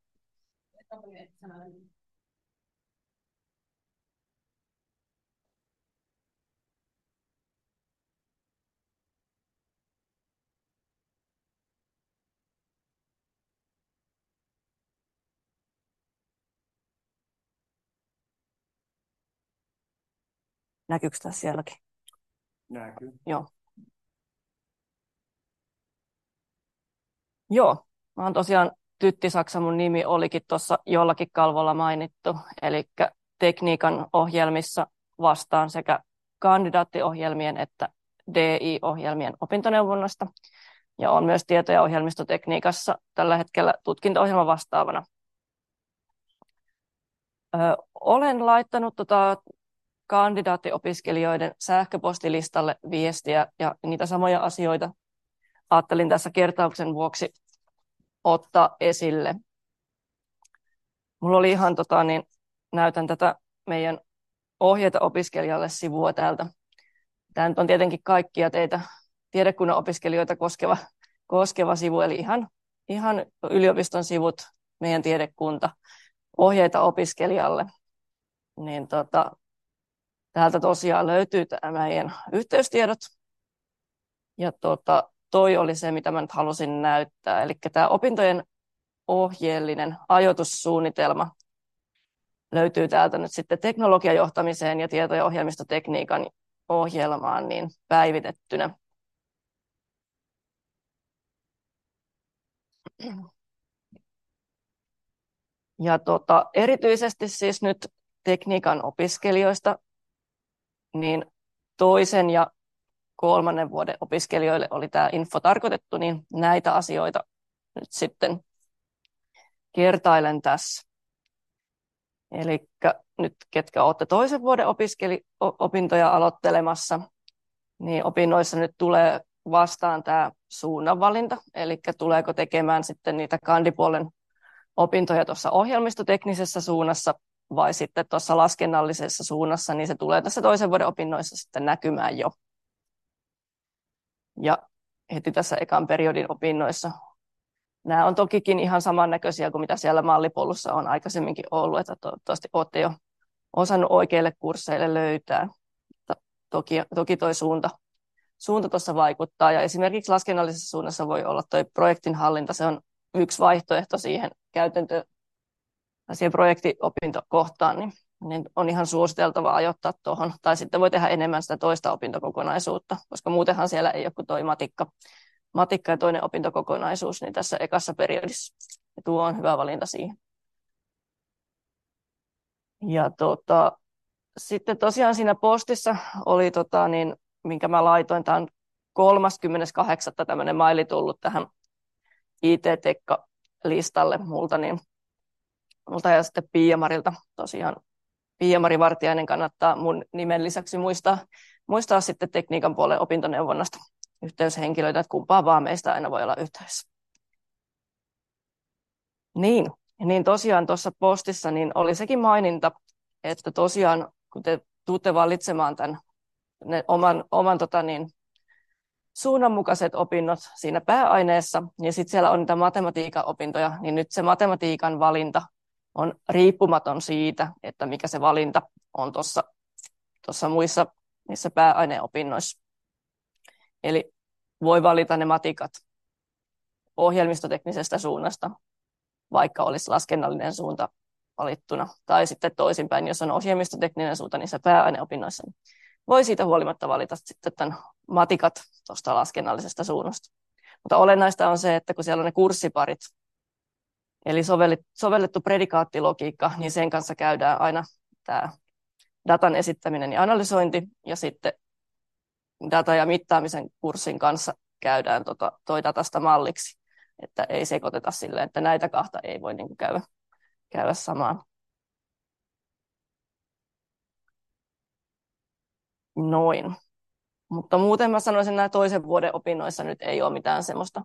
Näkyykö tässä sielläkin? Näkyy. Joo. Joo, mä oon tosiaan Tytti Saksa, mun nimi olikin tuossa jollakin kalvolla mainittu, eli tekniikan ohjelmissa vastaan sekä kandidaattiohjelmien että D I-ohjelmien opintoneuvonnasta, ja on myös tieto- ja ohjelmistotekniikassa tällä hetkellä tutkinto-ohjelma vastaavana. Ö, olen laittanut tota kandidaattiopiskelijoiden sähköpostilistalle viestiä ja niitä samoja asioita ajattelin tässä kertauksen vuoksi ottaa esille. Mulla oli ihan, tota, niin näytän tätä meidän ohjeita opiskelijalle sivua täältä. Tämä nyt on tietenkin kaikkia teitä tiedekunnan opiskelijoita koskeva, koskeva sivu, eli ihan, ihan yliopiston sivut, meidän tiedekunta, ohjeita opiskelijalle. Niin tota, täältä tosiaan löytyy tämä meidän yhteystiedot. Ja tota, toi oli se, mitä mä nyt halusin näyttää. Eli tämä opintojen ohjeellinen ajoitussuunnitelma löytyy täältä nyt sitten teknologiajohtamiseen ja tieto- ja ohjelmistotekniikan ohjelmaan niin päivitettynä. Ja tota, erityisesti siis nyt tekniikan opiskelijoista, niin toisen ja kolmannen vuoden opiskelijoille oli tämä info tarkoitettu, niin näitä asioita nyt sitten kertailen tässä. Eli nyt ketkä olette toisen vuoden opiskeli, opintoja aloittelemassa, niin opinnoissa nyt tulee vastaan tämä suunnanvalinta, eli tuleeko tekemään sitten niitä kandipuolen opintoja tuossa ohjelmistoteknisessä suunnassa vai sitten tuossa laskennallisessa suunnassa, niin se tulee tässä toisen vuoden opinnoissa sitten näkymään jo. Ja heti tässä ekan periodin opinnoissa. Nämä on tokikin ihan samannäköisiä kuin mitä siellä mallipolussa on aikaisemminkin ollut, että toivottavasti olette jo osannut oikeille kursseille löytää. toki, toki toi suunta, suunta tuossa vaikuttaa. Ja esimerkiksi laskennallisessa suunnassa voi olla toi projektin hallinta, se on yksi vaihtoehto siihen käytäntöön, siihen projektiopintokohtaan, niin, niin on ihan suositeltavaa ajoittaa tuohon. Tai sitten voi tehdä enemmän sitä toista opintokokonaisuutta, koska muutenhan siellä ei ole kuin toi matikka, matikka ja toinen opintokokonaisuus niin tässä ekassa periodissa. Ja tuo on hyvä valinta siihen. Ja tota, sitten tosiaan siinä postissa oli, tota, niin, minkä mä laitoin, tämä on kolmaskymmenes kahdeksas tämmöinen maili tullut tähän I T-tekka-listalle multa, niin, multa ja sitten Pia-Marilta. Tosiaan Pia-Mari Vartiainen kannattaa mun nimen lisäksi muistaa, muistaa sitten tekniikan puolen opintoneuvonnasta yhteyshenkilöitä, että kumpaa vaan meistä aina voi olla yhteydessä. Niin, niin tosiaan tuossa postissa niin oli sekin maininta, että tosiaan kun te tuutte valitsemaan tämän ne oman, oman tota niin, suunnanmukaiset opinnot siinä pääaineessa, niin sitten siellä on niitä matematiikan opintoja, niin nyt se matematiikan valinta on riippumaton siitä, että mikä se valinta on tuossa muissa niissä pääaineopinnoissa. Eli voi valita ne matikat ohjelmistoteknisestä suunnasta, vaikka olisi laskennallinen suunta valittuna, tai sitten toisinpäin, jos on ohjelmistotekninen suunta niissä pääaineopinnoissa, niin voi siitä huolimatta valita sitten tämän matikat tuosta laskennallisesta suunnasta. Mutta olennaista on se, että kun siellä on ne kurssiparit, eli sovellettu predikaattilogiikka, niin sen kanssa käydään aina tämä datan esittäminen ja analysointi, ja sitten data- ja mittaamisen kurssin kanssa käydään tota, toi datasta malliksi, että ei sekoiteta silleen, että näitä kahta ei voi niin kuin käydä, käydä samaan. Noin. Mutta muuten mä sanoisin, että nämä toisen vuoden opinnoissa nyt ei ole mitään semmoista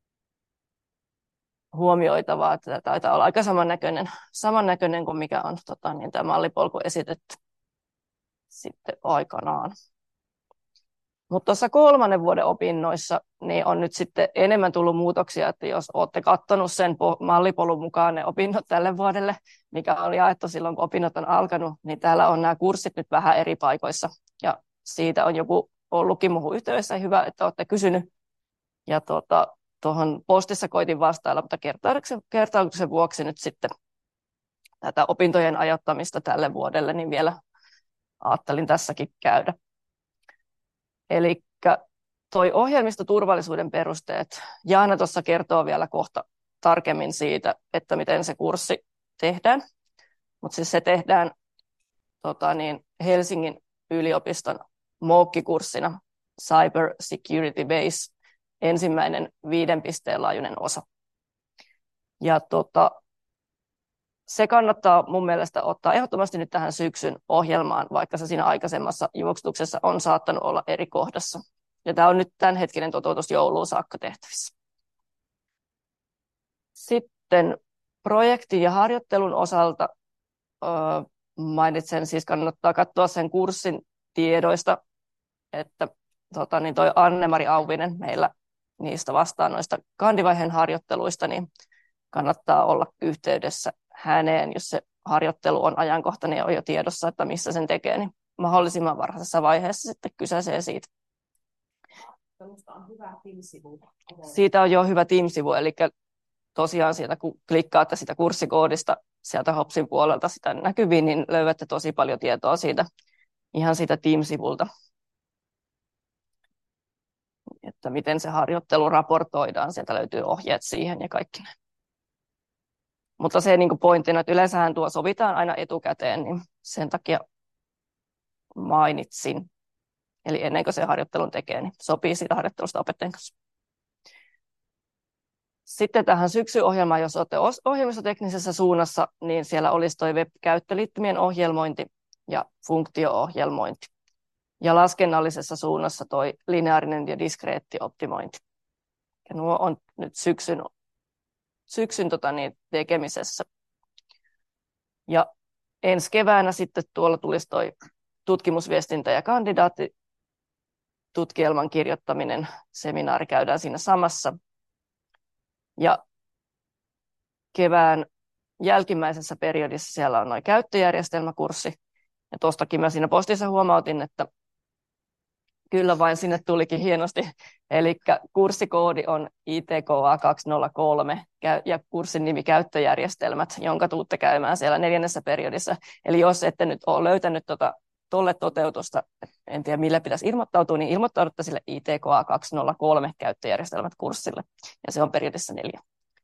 huomioitavaa, että tämä taitaa olla aika samannäköinen, samannäköinen kuin mikä on tota, niin tämä mallipolku esitetty sitten aikanaan. Mutta tuossa kolmannen vuoden opinnoissa niin on nyt sitten enemmän tullut muutoksia, että jos olette katsonut sen mallipolun mukaan ne opinnot tälle vuodelle, mikä oli jaettu silloin, kun opinnot on alkanut, niin täällä on nämä kurssit nyt vähän eri paikoissa. Ja siitä on joku ollutkin muuhun yhteydessä, hyvä, että olette kysynyt. Ja tuota, tuohon postissa koitin vastailla, mutta kertauksen, kertauksen vuoksi nyt sitten tätä opintojen ajoittamista tälle vuodelle, niin vielä ajattelin tässäkin käydä. Eli toi ohjelmistoturvallisuuden perusteet, Jaana tuossa kertoo vielä kohta tarkemmin siitä, että miten se kurssi tehdään. Mutta siis se tehdään tota niin, Helsingin yliopiston MOOC-kurssina Cyber Security Base, ensimmäinen viiden pisteen laajuinen osa. Ja tota, se kannattaa mun mielestä ottaa ehdottomasti nyt tähän syksyn ohjelmaan, vaikka se siinä aikaisemmassa juoksutuksessa on saattanut olla eri kohdassa. Ja tämä on nyt tämänhetkinen toteutus jouluun saakka tehtävissä. Sitten projektin ja harjoittelun osalta öö, mainitsen, siis kannattaa katsoa sen kurssin tiedoista, että tota, niin toi Anne-Mari Auvinen meillä niistä vastaan noista kandivaiheen harjoitteluista, niin kannattaa olla yhteydessä häneen, jos se harjoittelu on ajankohtainen ja on jo tiedossa, että missä sen tekee, niin mahdollisimman varhaisessa vaiheessa sitten kysäisee siitä. On hyvä Teams-sivu. Siitä on jo hyvä Teams-sivu, eli tosiaan sieltä kun klikkaatte sitä kurssikoodista sieltä Hopsin puolelta sitä näkyviin, niin löydätte tosi paljon tietoa siitä, ihan siitä Teams-sivulta, että miten se harjoittelu raportoidaan, sieltä löytyy ohjeet siihen ja kaikki näin. Mutta se niin pointtina, että yleensähän tuo sovitaan aina etukäteen, niin sen takia mainitsin. Eli ennen kuin se harjoittelun tekee, niin sopii siitä harjoittelusta opettajan kanssa. Sitten tähän syksyohjelmaan, jos olette ohjelmistoteknisessä suunnassa, niin siellä olisi tuo web-käyttöliittymien ohjelmointi ja funktio-ohjelmointi. Ja laskennallisessa suunnassa tuo lineaarinen ja diskreetti optimointi. Ja nuo on nyt syksyn syksyn tota, niin, tekemisessä. Ja ensi keväänä sitten tuolla tulisi toi tutkimusviestintä ja kandidaattitutkielman kirjoittaminen. Seminaari käydään siinä samassa. Ja kevään jälkimmäisessä periodissa siellä on noin käyttöjärjestelmäkurssi. Ja tuostakin mä siinä postissa huomautin, että Kyllä vain, sinne tulikin hienosti. Eli kurssikoodi on I T K A kaksisataakolme ja kurssin nimi käyttöjärjestelmät, jonka tuutte käymään siellä neljännessä periodissa. Eli jos ette nyt ole löytänyt tuota, tolle toteutusta, en tiedä millä pitäisi ilmoittautua, niin ilmoittaudutte sille I T K A kaksisataakolme käyttöjärjestelmät kurssille. Ja se on periodissa neljä.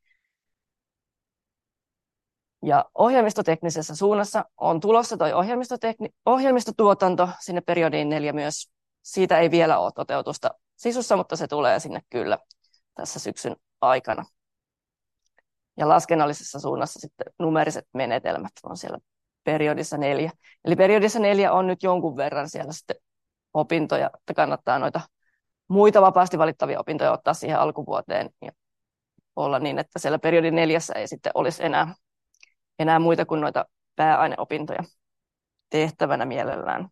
Ja ohjelmistoteknisessä suunnassa on tulossa tuo ohjelmistotekni- ohjelmistotuotanto sinne periodiin neljä myös. Siitä ei vielä ole toteutusta sisussa, mutta se tulee sinne kyllä tässä syksyn aikana. Ja laskennallisessa suunnassa sitten numeriset menetelmät on siellä periodissa neljä. Eli periodissa neljä on nyt jonkun verran siellä sitten opintoja, että kannattaa noita muita vapaasti valittavia opintoja ottaa siihen alkuvuoteen ja olla niin, että siellä periodin neljässä ei sitten olisi enää, enää muita kuin noita pääaineopintoja tehtävänä mielellään.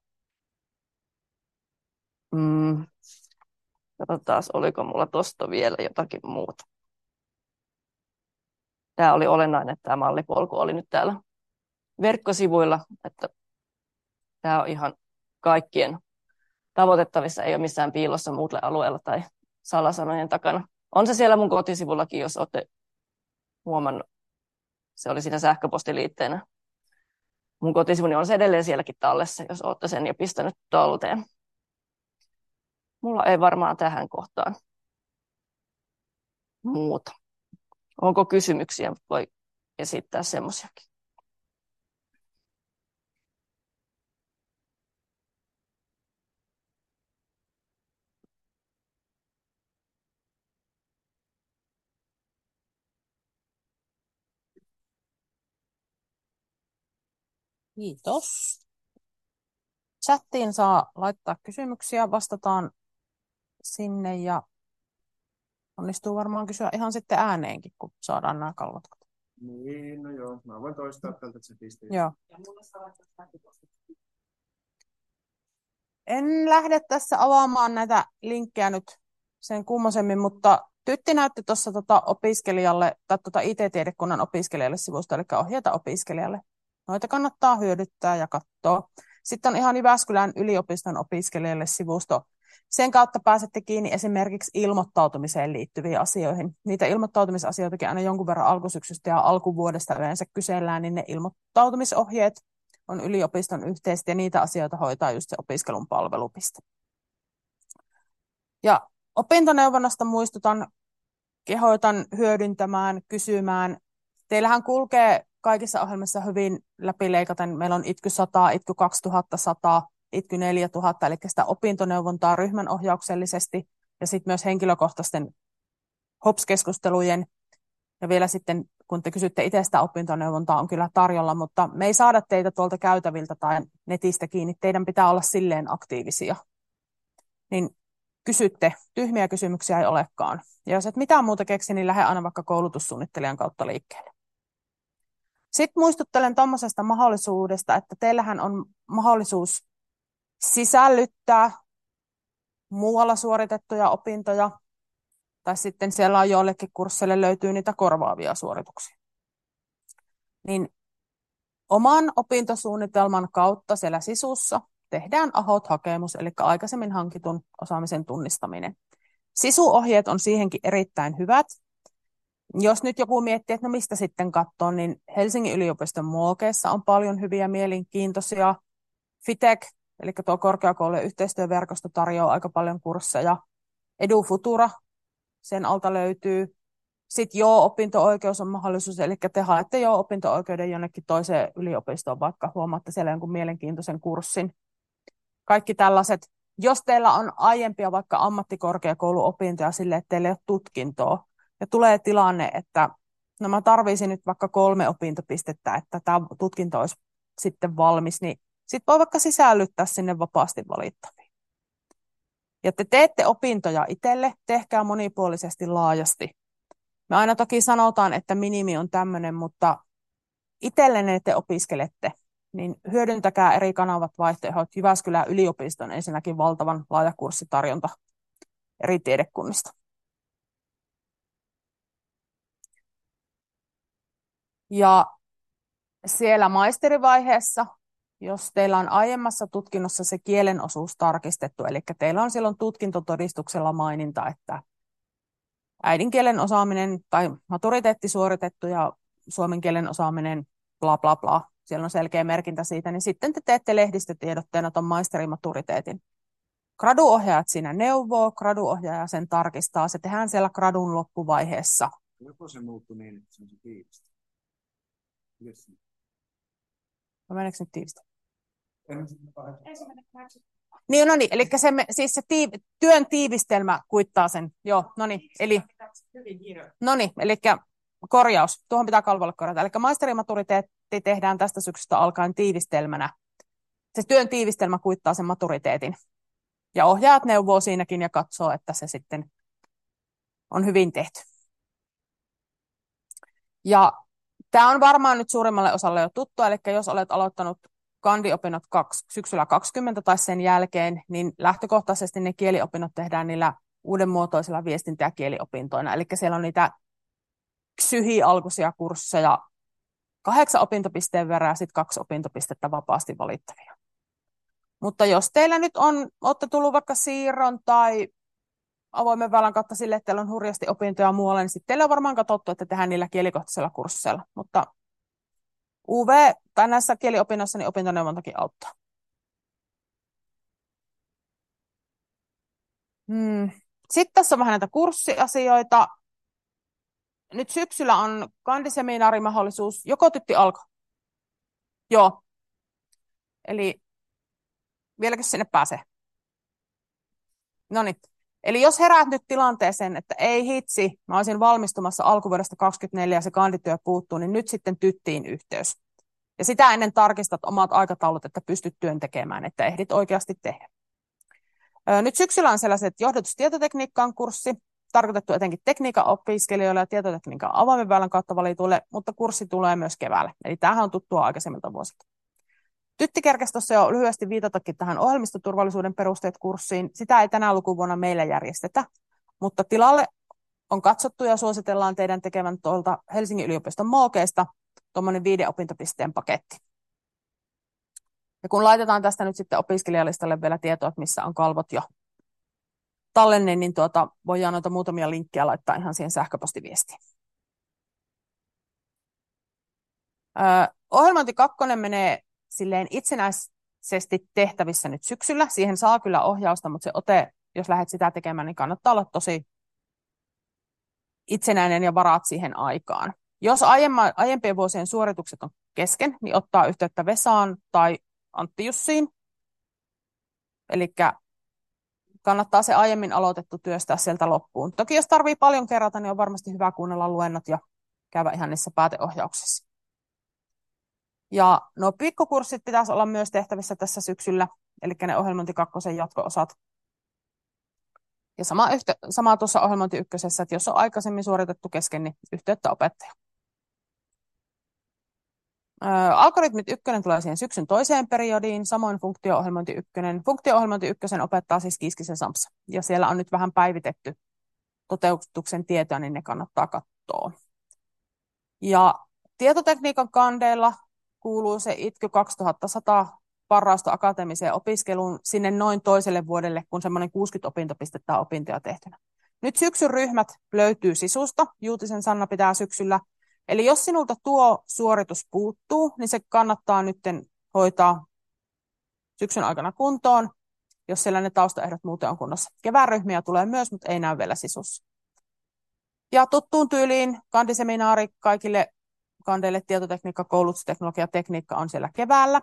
Mm. Katsotaan, oliko mulla tuosta vielä jotakin muuta. Tämä oli olennainen, että tämä mallipolku oli nyt täällä verkkosivuilla, että tämä on ihan kaikkien tavoitettavissa, ei ole missään piilossa muulle alueella tai salasanojen takana. On se siellä mun kotisivullakin, jos olette huomannut. Se oli siinä sähköpostiliitteenä. Mun kotisivuni on se edelleen sielläkin tallessa, jos olette sen jo pistänyt talteen. Mulla ei varmaan tähän kohtaan muuta. Onko kysymyksiä? Voi esittää semmoisiakin. Kiitos. Chattiin saa laittaa kysymyksiä, vastataan sinne ja onnistuu varmaan kysyä ihan sitten ääneenkin, kun saadaan nämä kallot. Niin, no joo. Mä voin toistaa tältä chatista. Joo. En lähde tässä avaamaan näitä linkkejä nyt sen kummosemmin, mutta Tytti näytti tuossa tota opiskelijalle, tai tota I T-tiedekunnan opiskelijalle sivusta, eli ohjeita opiskelijalle. Noita kannattaa hyödyttää ja katsoa. Sitten on ihan Jyväskylän yliopiston opiskelijalle sivusto. Sen kautta pääsette kiinni esimerkiksi ilmoittautumiseen liittyviin asioihin. Niitä ilmoittautumisasioitakin aina jonkun verran alkusyksystä ja alkuvuodesta yleensä kysellään, niin ne ilmoittautumisohjeet on yliopiston yhteiset ja niitä asioita hoitaa just se opiskelun palvelupiste. Ja opintoneuvonnasta muistutan, kehoitan hyödyntämään, kysymään. Teillähän kulkee kaikissa ohjelmissa hyvin läpileikaten. Meillä on I T K Y sata, I T K Y kaksituhattasata, I T K Y neljätuhatta, eli sitä opintoneuvontaa ryhmän ohjauksellisesti ja sitten myös henkilökohtaisten H O P S-keskustelujen. Ja vielä sitten, kun te kysytte itse sitä opintoneuvontaa, on kyllä tarjolla, mutta me ei saada teitä tuolta käytäviltä tai netistä kiinni. Teidän pitää olla silleen aktiivisia. Niin kysytte, tyhmiä kysymyksiä ei olekaan. Ja jos et mitään muuta keksi, niin lähde aina vaikka koulutussuunnittelijan kautta liikkeelle. Sitten muistuttelen tuommoisesta mahdollisuudesta, että teillähän on mahdollisuus sisällyttää muualla suoritettuja opintoja, tai sitten siellä on joillekin kursseille löytyy niitä korvaavia suorituksia. Niin oman opintosuunnitelman kautta siellä sisussa tehdään A H O T-hakemus, eli aikaisemmin hankitun osaamisen tunnistaminen. Sisuohjeet on siihenkin erittäin hyvät. Jos nyt joku miettii, että no mistä sitten katsoo, niin Helsingin yliopiston Muokeessa on paljon hyviä mielenkiintoisia. FITEC, eli tuo korkeakoulujen yhteistyöverkosto tarjoaa aika paljon kursseja. EduFutura, sen alta löytyy. Sitten joo, opinto-oikeus on mahdollisuus, eli te haette joo opinto-oikeuden jonnekin toiseen yliopistoon, vaikka huomaatte siellä jonkun mielenkiintoisen kurssin. Kaikki tällaiset. Jos teillä on aiempia vaikka ammattikorkeakouluopintoja sille, että teillä ei ole tutkintoa, ja tulee tilanne, että no mä tarvisin nyt vaikka kolme opintopistettä, että tämä tutkinto olisi sitten valmis, niin sitten voi vaikka sisällyttää sinne vapaasti valittaviin. Ja te teette opintoja itselle, tehkää monipuolisesti laajasti. Me aina toki sanotaan, että minimi on tämmöinen, mutta itsellenne te opiskelette, niin hyödyntäkää eri kanavat vaihtoehdot. Jyväskylän yliopiston ensinnäkin valtavan laaja kurssitarjonta eri tiedekunnista. Ja siellä maisterivaiheessa jos teillä on aiemmassa tutkinnossa se kielen osuus tarkistettu, eli teillä on silloin tutkintotodistuksella maininta, että äidinkielen osaaminen tai maturiteetti suoritettu ja suomen kielen osaaminen bla bla bla, siellä on selkeä merkintä siitä, niin sitten te teette lehdistötiedotteena tuon maisterimaturiteetin. Graduohjaajat siinä neuvoo, graduohjaaja sen tarkistaa, se tehdään siellä gradun loppuvaiheessa. Joko se muuttui niin, että se on se tiivistä? Yes. No meneekö nyt tiivistä? Niin, no niin, eli se, siis se tiiv, työn tiivistelmä kuittaa sen. Joo, no niin, eli, no niin, eli korjaus, tuohon pitää kalvolle korjata. Eli maisterimaturiteetti tehdään tästä syksystä alkaen tiivistelmänä. Se työn tiivistelmä kuittaa sen maturiteetin. Ja ohjaajat neuvoo siinäkin ja katsoo, että se sitten on hyvin tehty. Ja tämä on varmaan nyt suurimmalle osalle jo tuttua, eli jos olet aloittanut kandiopinnot kaksi, syksyllä kaksikymmentä tai sen jälkeen, niin lähtökohtaisesti ne kieliopinnot tehdään niillä uudenmuotoisilla viestintä- ja kieliopintoina. Eli siellä on niitä ksy-alkuisia kursseja, kahdeksan opintopisteen verran ja sitten kaksi opintopistettä vapaasti valittavia. Mutta jos teillä nyt on, olette tullut vaikka siirron tai avoimen väylän kautta sille, että teillä on hurjasti opintoja muualle, niin sitten teillä on varmaan katsottu, että tehdään niillä kielikohtaisilla kursseilla. Mutta U V tai näissä kieliopinnoissa niin opintoneuvontakin auttaa. Hmm. Sitten tässä on vähän näitä kurssiasioita. Nyt syksyllä on kandiseminaarimahdollisuus. Joko tytti alkoi? Joo. Eli vieläkö sinne pääsee? No niin. Eli jos heräät nyt tilanteeseen, että ei hitsi, mä olisin valmistumassa alkuvuodesta kaksikymmentäneljä ja se kandityö puuttuu, niin nyt sitten tyttiin yhteys. Ja sitä ennen tarkistat omat aikataulut, että pystyt työn tekemään, että ehdit oikeasti tehdä. Nyt syksyllä on sellaiset johdatustietotekniikkaan kurssi, tarkoitettu etenkin tekniikan opiskelijoille ja tietotekniikan avoimen väylän kautta valituille, mutta kurssi tulee myös keväällä. Eli tämähän on tuttua aikaisemmilta vuosilta. Tytti kerkesi tuossa jo lyhyesti viitatakin tähän ohjelmistoturvallisuuden perusteet kurssiin. Sitä ei tänä lukuvuonna meillä järjestetä, mutta tilalle on katsottu ja suositellaan teidän tekevän tuolta Helsingin yliopiston mookeista tuommoinen viiden opintopisteen paketti. Ja kun laitetaan tästä nyt sitten opiskelijalistalle vielä tietoa, että missä on kalvot jo tallenne, niin tuota, voidaan noita muutamia linkkejä laittaa ihan siihen sähköpostiviestiin. Öö, ohjelmointi kakkonen menee silleen itsenäisesti tehtävissä nyt syksyllä. Siihen saa kyllä ohjausta, mutta se ote, jos lähdet sitä tekemään, niin kannattaa olla tosi itsenäinen ja varaat siihen aikaan. Jos aiemma, aiempien vuosien suoritukset on kesken, niin ottaa yhteyttä Vesaan tai Antti Jussiin. Eli kannattaa se aiemmin aloitettu työstää sieltä loppuun. Toki jos tarvii paljon kerrata, niin on varmasti hyvä kuunnella luennot ja käydä ihan niissä pääteohjauksissa. Ja nuo pikkukurssit pitäisi olla myös tehtävissä tässä syksyllä, eli ne ohjelmointi kakkosen jatko-osat. Ja sama, yhte, sama tuossa ohjelmointi ykkösessä, että jos on aikaisemmin suoritettu kesken, niin yhteyttä opettaja. Algoritmit ykkönen tulee siihen syksyn toiseen periodiin, samoin funktio-ohjelmointi ykkönen. Funktio-ohjelmointi ykkösen opettaa siis Kiiskisen Sampsa, ja siellä on nyt vähän päivitetty toteutuksen tietoa, niin ne kannattaa katsoa. Ja tietotekniikan kandeilla kuuluu se I T K Y kaksituhattasata parrausta akateemiseen opiskeluun sinne noin toiselle vuodelle, kun semmoinen kuusikymmentä opintopistettä on opintoja tehtynä. Nyt syksyn ryhmät löytyy Sisusta, Juutisen Sanna pitää syksyllä. Eli jos sinulta tuo suoritus puuttuu, niin se kannattaa nyt hoitaa syksyn aikana kuntoon, jos siellä ne taustaehdot muuten on kunnossa. Kevään ryhmiä tulee myös, mutta ei näy vielä Sisussa. Ja tuttuun tyyliin kandiseminaari kaikille kandeille tietotekniikka, koulutusteknologia, tekniikka on siellä keväällä.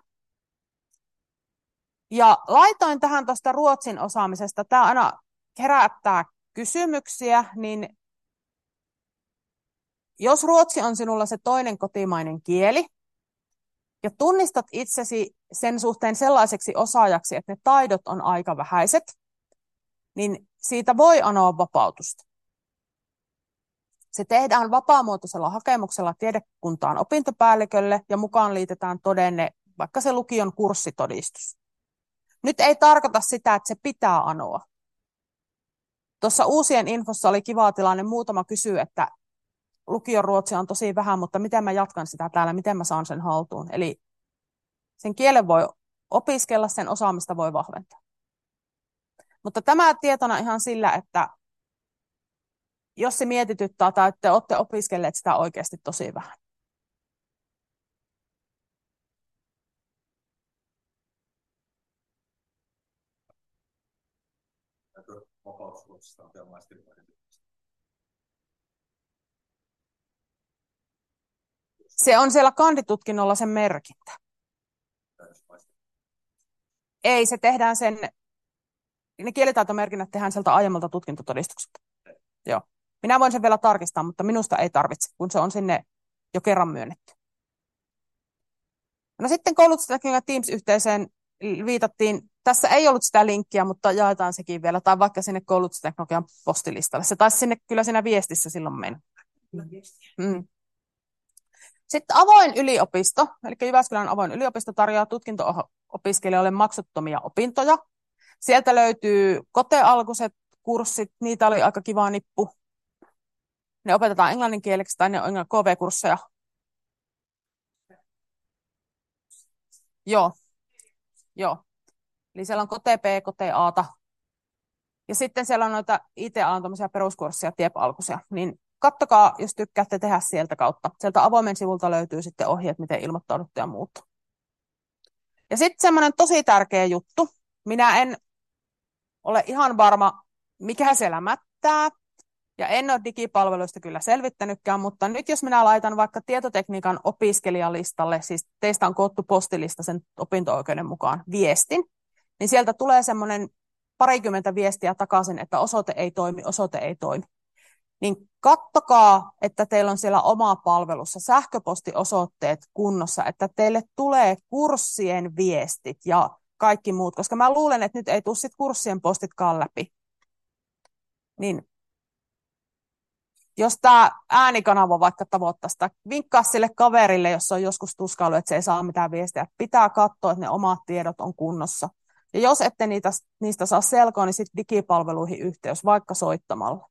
Ja laitoin tähän tuosta Ruotsin osaamisesta. Tämä aina herättää kysymyksiä, niin jos ruotsi on sinulla se toinen kotimainen kieli, ja tunnistat itsesi sen suhteen sellaiseksi osaajaksi, että ne taidot on aika vähäiset, niin siitä voi anoa vapautusta. Se tehdään vapaamuotoisella hakemuksella tiedekuntaan opintopäällikölle ja mukaan liitetään todenne vaikka se lukion kurssitodistus. Nyt ei tarkoita sitä, että se pitää anoa. Tuossa uusien infossa oli kiva tilanne, muutama kysyy, että lukion ruotsia on tosi vähän, mutta miten mä jatkan sitä täällä, miten mä saan sen haltuun. Eli Sen kielen voi opiskella, sen osaamista voi vahventaa. Mutta tämä tietona ihan sillä, että jos se mietityttää tai että olette opiskelleet sitä oikeasti tosi vähän. Se on siellä kanditutkinnolla sen merkintä. Ei, se tehdään sen, ne kielitaitomerkinnät tehdään sieltä aiemmalta tutkintotodistukselta. Joo. Minä voin sen vielä tarkistaa, mutta minusta ei tarvitse, kun se on sinne jo kerran myönnetty. No sitten koulutustekniikan Teams-yhteisöön viitattiin, tässä ei ollut sitä linkkiä, mutta jaetaan sekin vielä, tai vaikka sinne koulutusteknologian postilistalle. Se taisi sinne kyllä siinä viestissä silloin mennä. Mm. Sitten avoin yliopisto, eli Jyväskylän avoin yliopisto tarjoaa tutkinto-opiskelijoille maksuttomia opintoja. Sieltä löytyy kotealkuiset kurssit, niitä oli aika kiva nippu. Ne opetetaan englanninkieleksi tai ne on K V-kursseja. Joo, joo. Eli siellä on Kote P, Kote A:ta. Ja sitten siellä on noita I T-alan peruskursseja, T I E P-alkuisia. Niin kattokaa, jos tykkäätte tehdä sieltä kautta. Sieltä avoimen sivulta löytyy sitten ohjeet, miten ilmoittaudutte ja muuta. Ja sitten semmoinen tosi tärkeä juttu. Minä en ole ihan varma, mikä siellä mättää. Ja en ole digipalveluista kyllä selvittänytkään, mutta nyt jos minä laitan vaikka tietotekniikan opiskelijalistalle, siis teistä on koottu postilista sen opinto-oikeuden mukaan viestin, niin sieltä tulee semmoinen parikymmentä viestiä takaisin, että osoite ei toimi, osoite ei toimi. Niin kattokaa, että teillä on siellä oma palvelussa sähköpostiosoitteet kunnossa, että teille tulee kurssien viestit ja kaikki muut, koska mä luulen, että nyt ei tule sit kurssien postitkaan läpi. Niin jos tämä äänikanava vaikka tavoittaa sitä, vinkkaa sille kaverille, jos on joskus tuskailu, että se ei saa mitään viestiä. Pitää katsoa, että ne omat tiedot on kunnossa. Ja jos ette niitä, niistä saa selkoa, niin sitten digipalveluihin yhteys, vaikka soittamalla.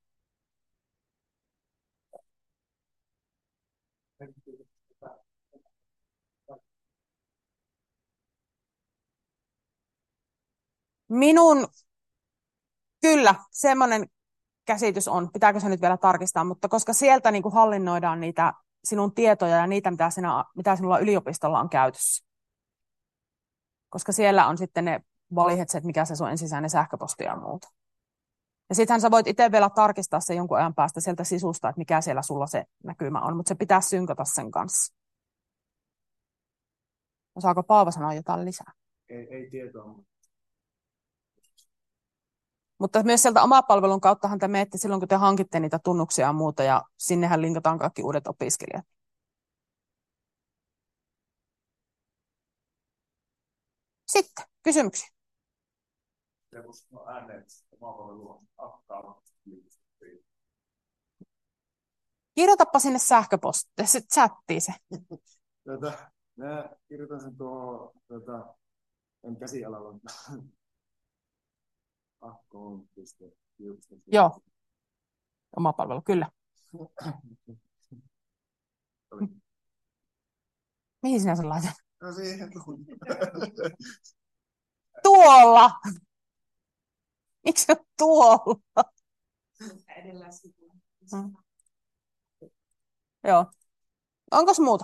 Minun, kyllä, semmoinen käsitys on, pitääkö se nyt vielä tarkistaa, mutta koska sieltä niin kuin hallinnoidaan niitä sinun tietoja ja niitä, mitä, sinä, mitä sinulla yliopistolla on käytössä. Koska siellä on sitten ne valihetset, mikä se sun ensisijainen sähköposti ja muuta. Ja sittenhän sä voit itse vielä tarkistaa se jonkun ajan päästä sieltä sisusta, että mikä siellä sulla se näkymä on, mutta se pitää synkata sen kanssa. Osaako Paavo sanoa jotain lisää? Ei, ei tietoa, mutta Mutta myös sieltä omapalvelun kauttahan te menette silloin, kun te hankitte niitä tunnuksia ja muuta, ja sinnehän linkataan kaikki uudet opiskelijat. Sitten kysymyksiä. Kirjoitapa sinne sähköpostiin, sitten chattiin se. Tuota, mä kirjoitan sen tuohon, tuota, en käsialalla, mutta akkoon piste Joo, omapalvelu, kyllä. Mihin sinä sen laitat? No siihen. Tuolla! Miksi se on tuolla? Hmm. Joo. Onkos muuta?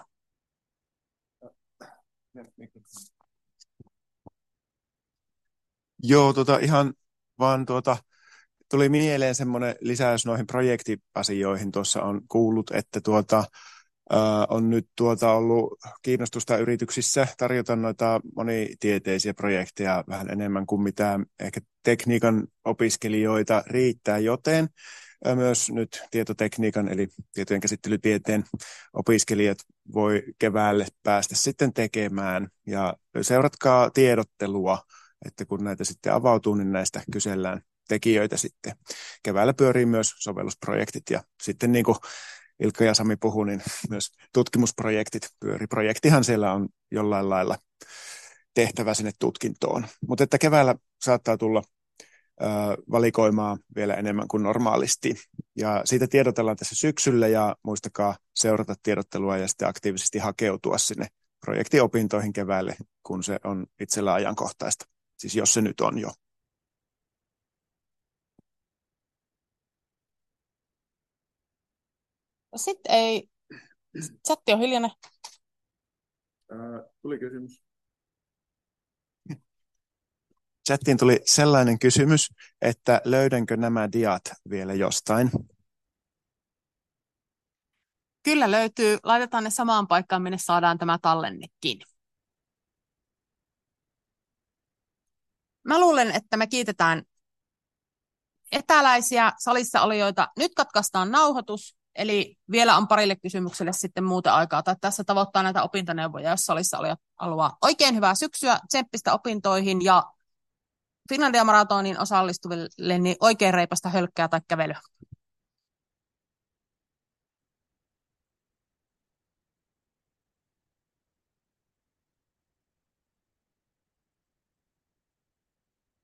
Joo, tota, ihan vaan tuota, tuli mieleen semmoinen lisäys noihin projektiasioihin. Tuossa on kuullut, että tuota, ää, on nyt tuota ollut kiinnostusta yrityksissä tarjota noita monitieteisiä projekteja vähän enemmän kuin mitä ehkä tekniikan opiskelijoita riittää, joten ää, myös nyt tietotekniikan eli tietojen käsittelytieteen opiskelijat voi keväälle päästä sitten tekemään. Ja seuratkaa tiedottelua, että kun näitä sitten avautuu, niin näistä kysellään tekijöitä sitten. Keväällä pyörii myös sovellusprojektit ja sitten niin kuin Ilkka ja Sami puhui, niin myös tutkimusprojektit pyörii. Projektihan siellä on jollain lailla tehtävä sinne tutkintoon. Mutta että keväällä saattaa tulla ö, valikoimaa vielä enemmän kuin normaalisti. Ja siitä tiedotellaan tässä syksyllä ja muistakaa seurata tiedottelua ja sitten aktiivisesti hakeutua sinne projektiopintoihin keväälle, kun se on itsellä ajankohtaista. Siis jos se nyt on jo. Sitten ei, chatti on hiljainen. Ää, tuli kysymys. Chattiin tuli sellainen kysymys, että löydänkö nämä diat vielä jostain? Kyllä löytyy. Laitetaan ne samaan paikkaan, minne saadaan tämä tallennekin. Mä luulen, että me kiitetään etäläisiä salissa olijoita. Nyt katkaistaan nauhoitus, eli vielä on parille kysymykselle sitten muuten aikaa. Tai tässä tavoittaa näitä opintoneuvoja, jos salissa olijat haluaa. Oikein hyvää syksyä, tsemppistä opintoihin ja Finlandia Maratonin osallistuville niin oikein reipasta hölkkää tai kävelyä.